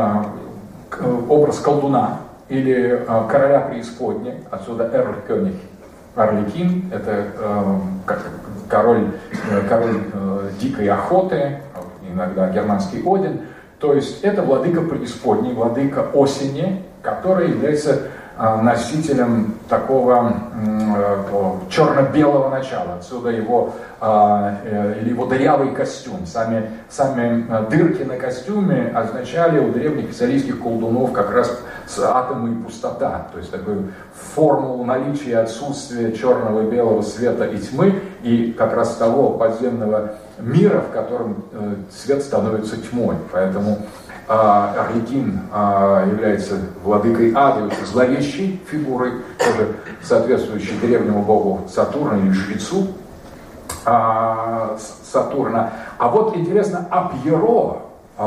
э, образ колдуна или э, короля преисподней, отсюда Эрль-Кёниг. Арлекин – это э, как, король, э, король э, дикой охоты, иногда германский Один. То есть это владыка преисподней, владыка осени, который является э, носителем такого э, черно-белого начала. Отсюда его, э, э, или его дырявый костюм. Сами, сами э, дырки на костюме означали у древних исалийских колдунов как раз с атомы и пустота, то есть такую формулу наличия отсутствия черного и белого света и тьмы, и как раз того подземного мира, в котором э, свет становится тьмой. Поэтому э, Арлекин э, является владыкой ада, является зловещей фигурой, тоже соответствующей древнему богу Сатурну или жрецу э, Сатурна. А вот интересно, а Пьеро,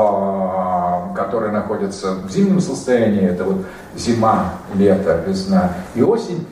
который находится в зимнем состоянии, это вот зима, лето, весна и осень,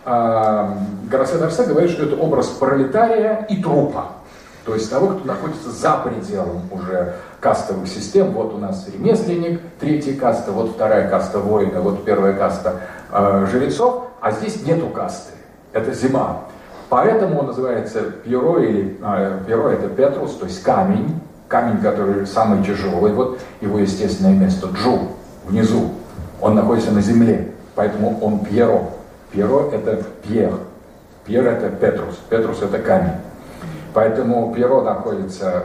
Грассе d'Orsay говорит, что это образ пролетария и трупа, то есть того, кто находится за пределом уже кастовых систем. Вот у нас ремесленник, третья каста, вот вторая каста воина, вот первая каста э, жрецов, а здесь нету касты, это зима. Поэтому он называется Пьеро, или э, Пьеро это Петрус, то есть камень, камень, который самый тяжелый, вот его естественное место, Джу, внизу, он находится на земле, поэтому он Пьеро, Пьеро – это Пьер. Пьер – это Петрус. Петрус – это камень. Поэтому Пьеро находится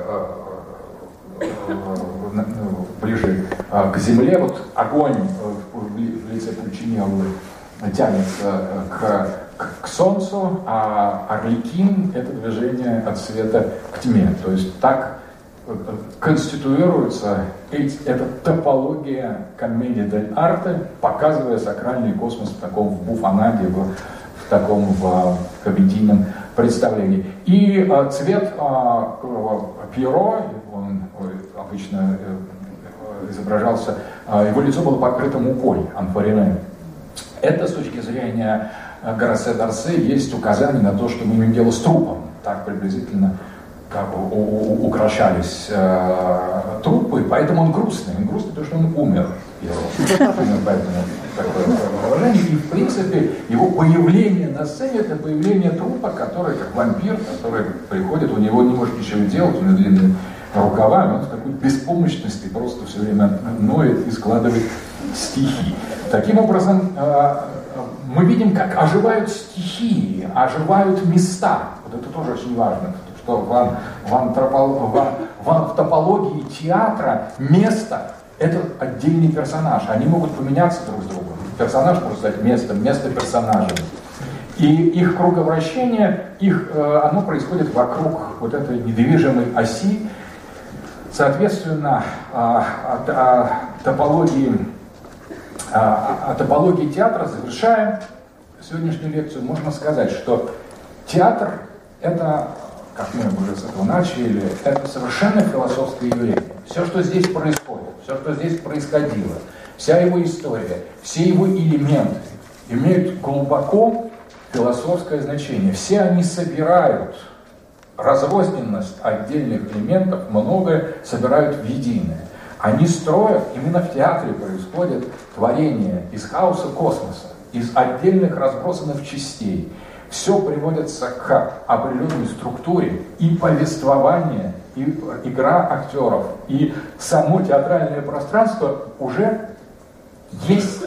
э, э, ближе э, к земле. Вот огонь в лице Пульчинеллы тянется к, к, к солнцу, а Орликин – это движение от света к тьме. То есть так конституируется эта топология комедии дель арте, показывая сакральный космос в таком в буфонаде, в, в таком в комедийном представлении. И а, цвет а, Пьеро, он обычно э, изображался, а, его лицо было покрыто мукой, амфорине. Это с точки зрения Грассе Дарсе есть указание на то, что мы имеем дело с трупом. Так приблизительно как у, у, украшались э, трупы, поэтому он грустный. Он грустный, потому что он умер. Поэтому такое положение. И в принципе его появление на сцене — это появление трупа, который как вампир, который приходит, у него не может ничего делать, у него длинные рукава, он в такой беспомощности просто все время ноет и складывает стихи. Таким образом, э, мы видим, как оживают стихии, оживают места. Вот это тоже очень важно. Что в, в, антропол, в, в топологии театра место – это отдельный персонаж. Они могут поменяться друг с другом. Персонаж может стать местом, место персонажем. И их круговращение, их, оно происходит вокруг вот этой недвижимой оси. Соответственно, о топологии, о топологии театра, завершая сегодняшнюю лекцию, можно сказать, что театр – это, как мы уже с этого начали, это совершенно философское явление. Все, что здесь происходит, все, что здесь происходило, вся его история, все его элементы имеют глубоко философское значение. Все они собирают разрозненность отдельных элементов, многое собирают в единое. Они строят, именно в театре происходит творение из хаоса космоса, из отдельных разбросанных частей. Все приводится к определенной структуре, и повествование, и игра актеров, и само театральное пространство уже есть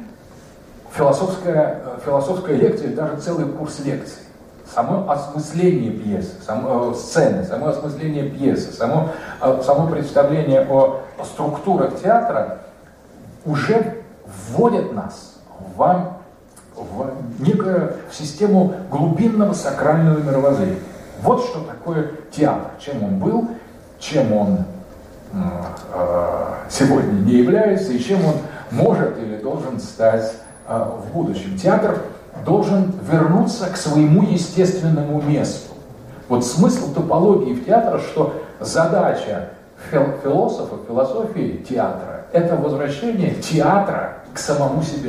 философская, философская лекция, даже целый курс лекций. Само осмысление пьесы, само, сцены, само осмысление пьесы, само, само представление о, о структурах театра уже вводит нас в в некую в систему глубинного сакрального мировоззрения. Вот что такое театр, чем он был, чем он э, сегодня не является и чем он может или должен стать э, в будущем. Театр должен вернуться к своему естественному месту. Вот смысл топологии в театре, что задача философов, философии театра – это возвращение театра к самому себе.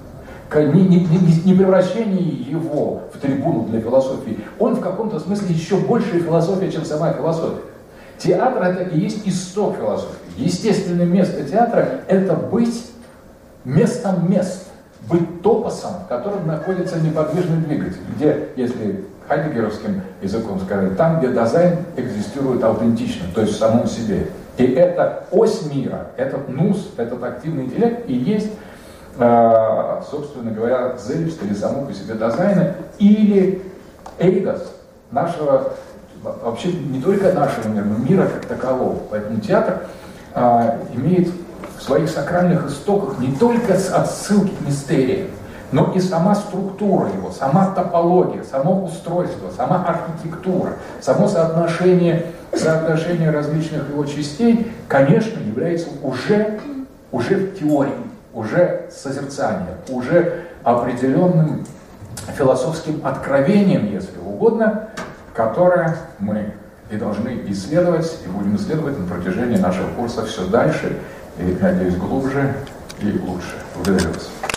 Не, не, не превращение его в трибуну для философии. Он в каком-то смысле еще большая философия, чем сама философия. Театр – это и есть исток философии. Естественное место театра – это быть местом мест, быть топосом, в котором находится неподвижный двигатель, где, если хайдеггеровским языком сказать, там, где дизайн экзистирует аутентично, то есть в самом себе. И это ось мира, этот нус, этот активный интеллект и есть, собственно говоря, зельст или само по себе дизайна, или эйдос нашего, вообще не только нашего мира, но мира как такового. Поэтому театр а, имеет в своих сакральных истоках не только отсылки к мистериям, но и сама структура его, сама топология, само устройство, сама архитектура, само соотношение, соотношение различных его частей, конечно, является уже, уже в теории, уже созерцанием, уже определенным философским откровением, если угодно, которое мы и должны исследовать, и будем исследовать на протяжении нашего курса все дальше, и, надеюсь, глубже и лучше. Благодарю вас.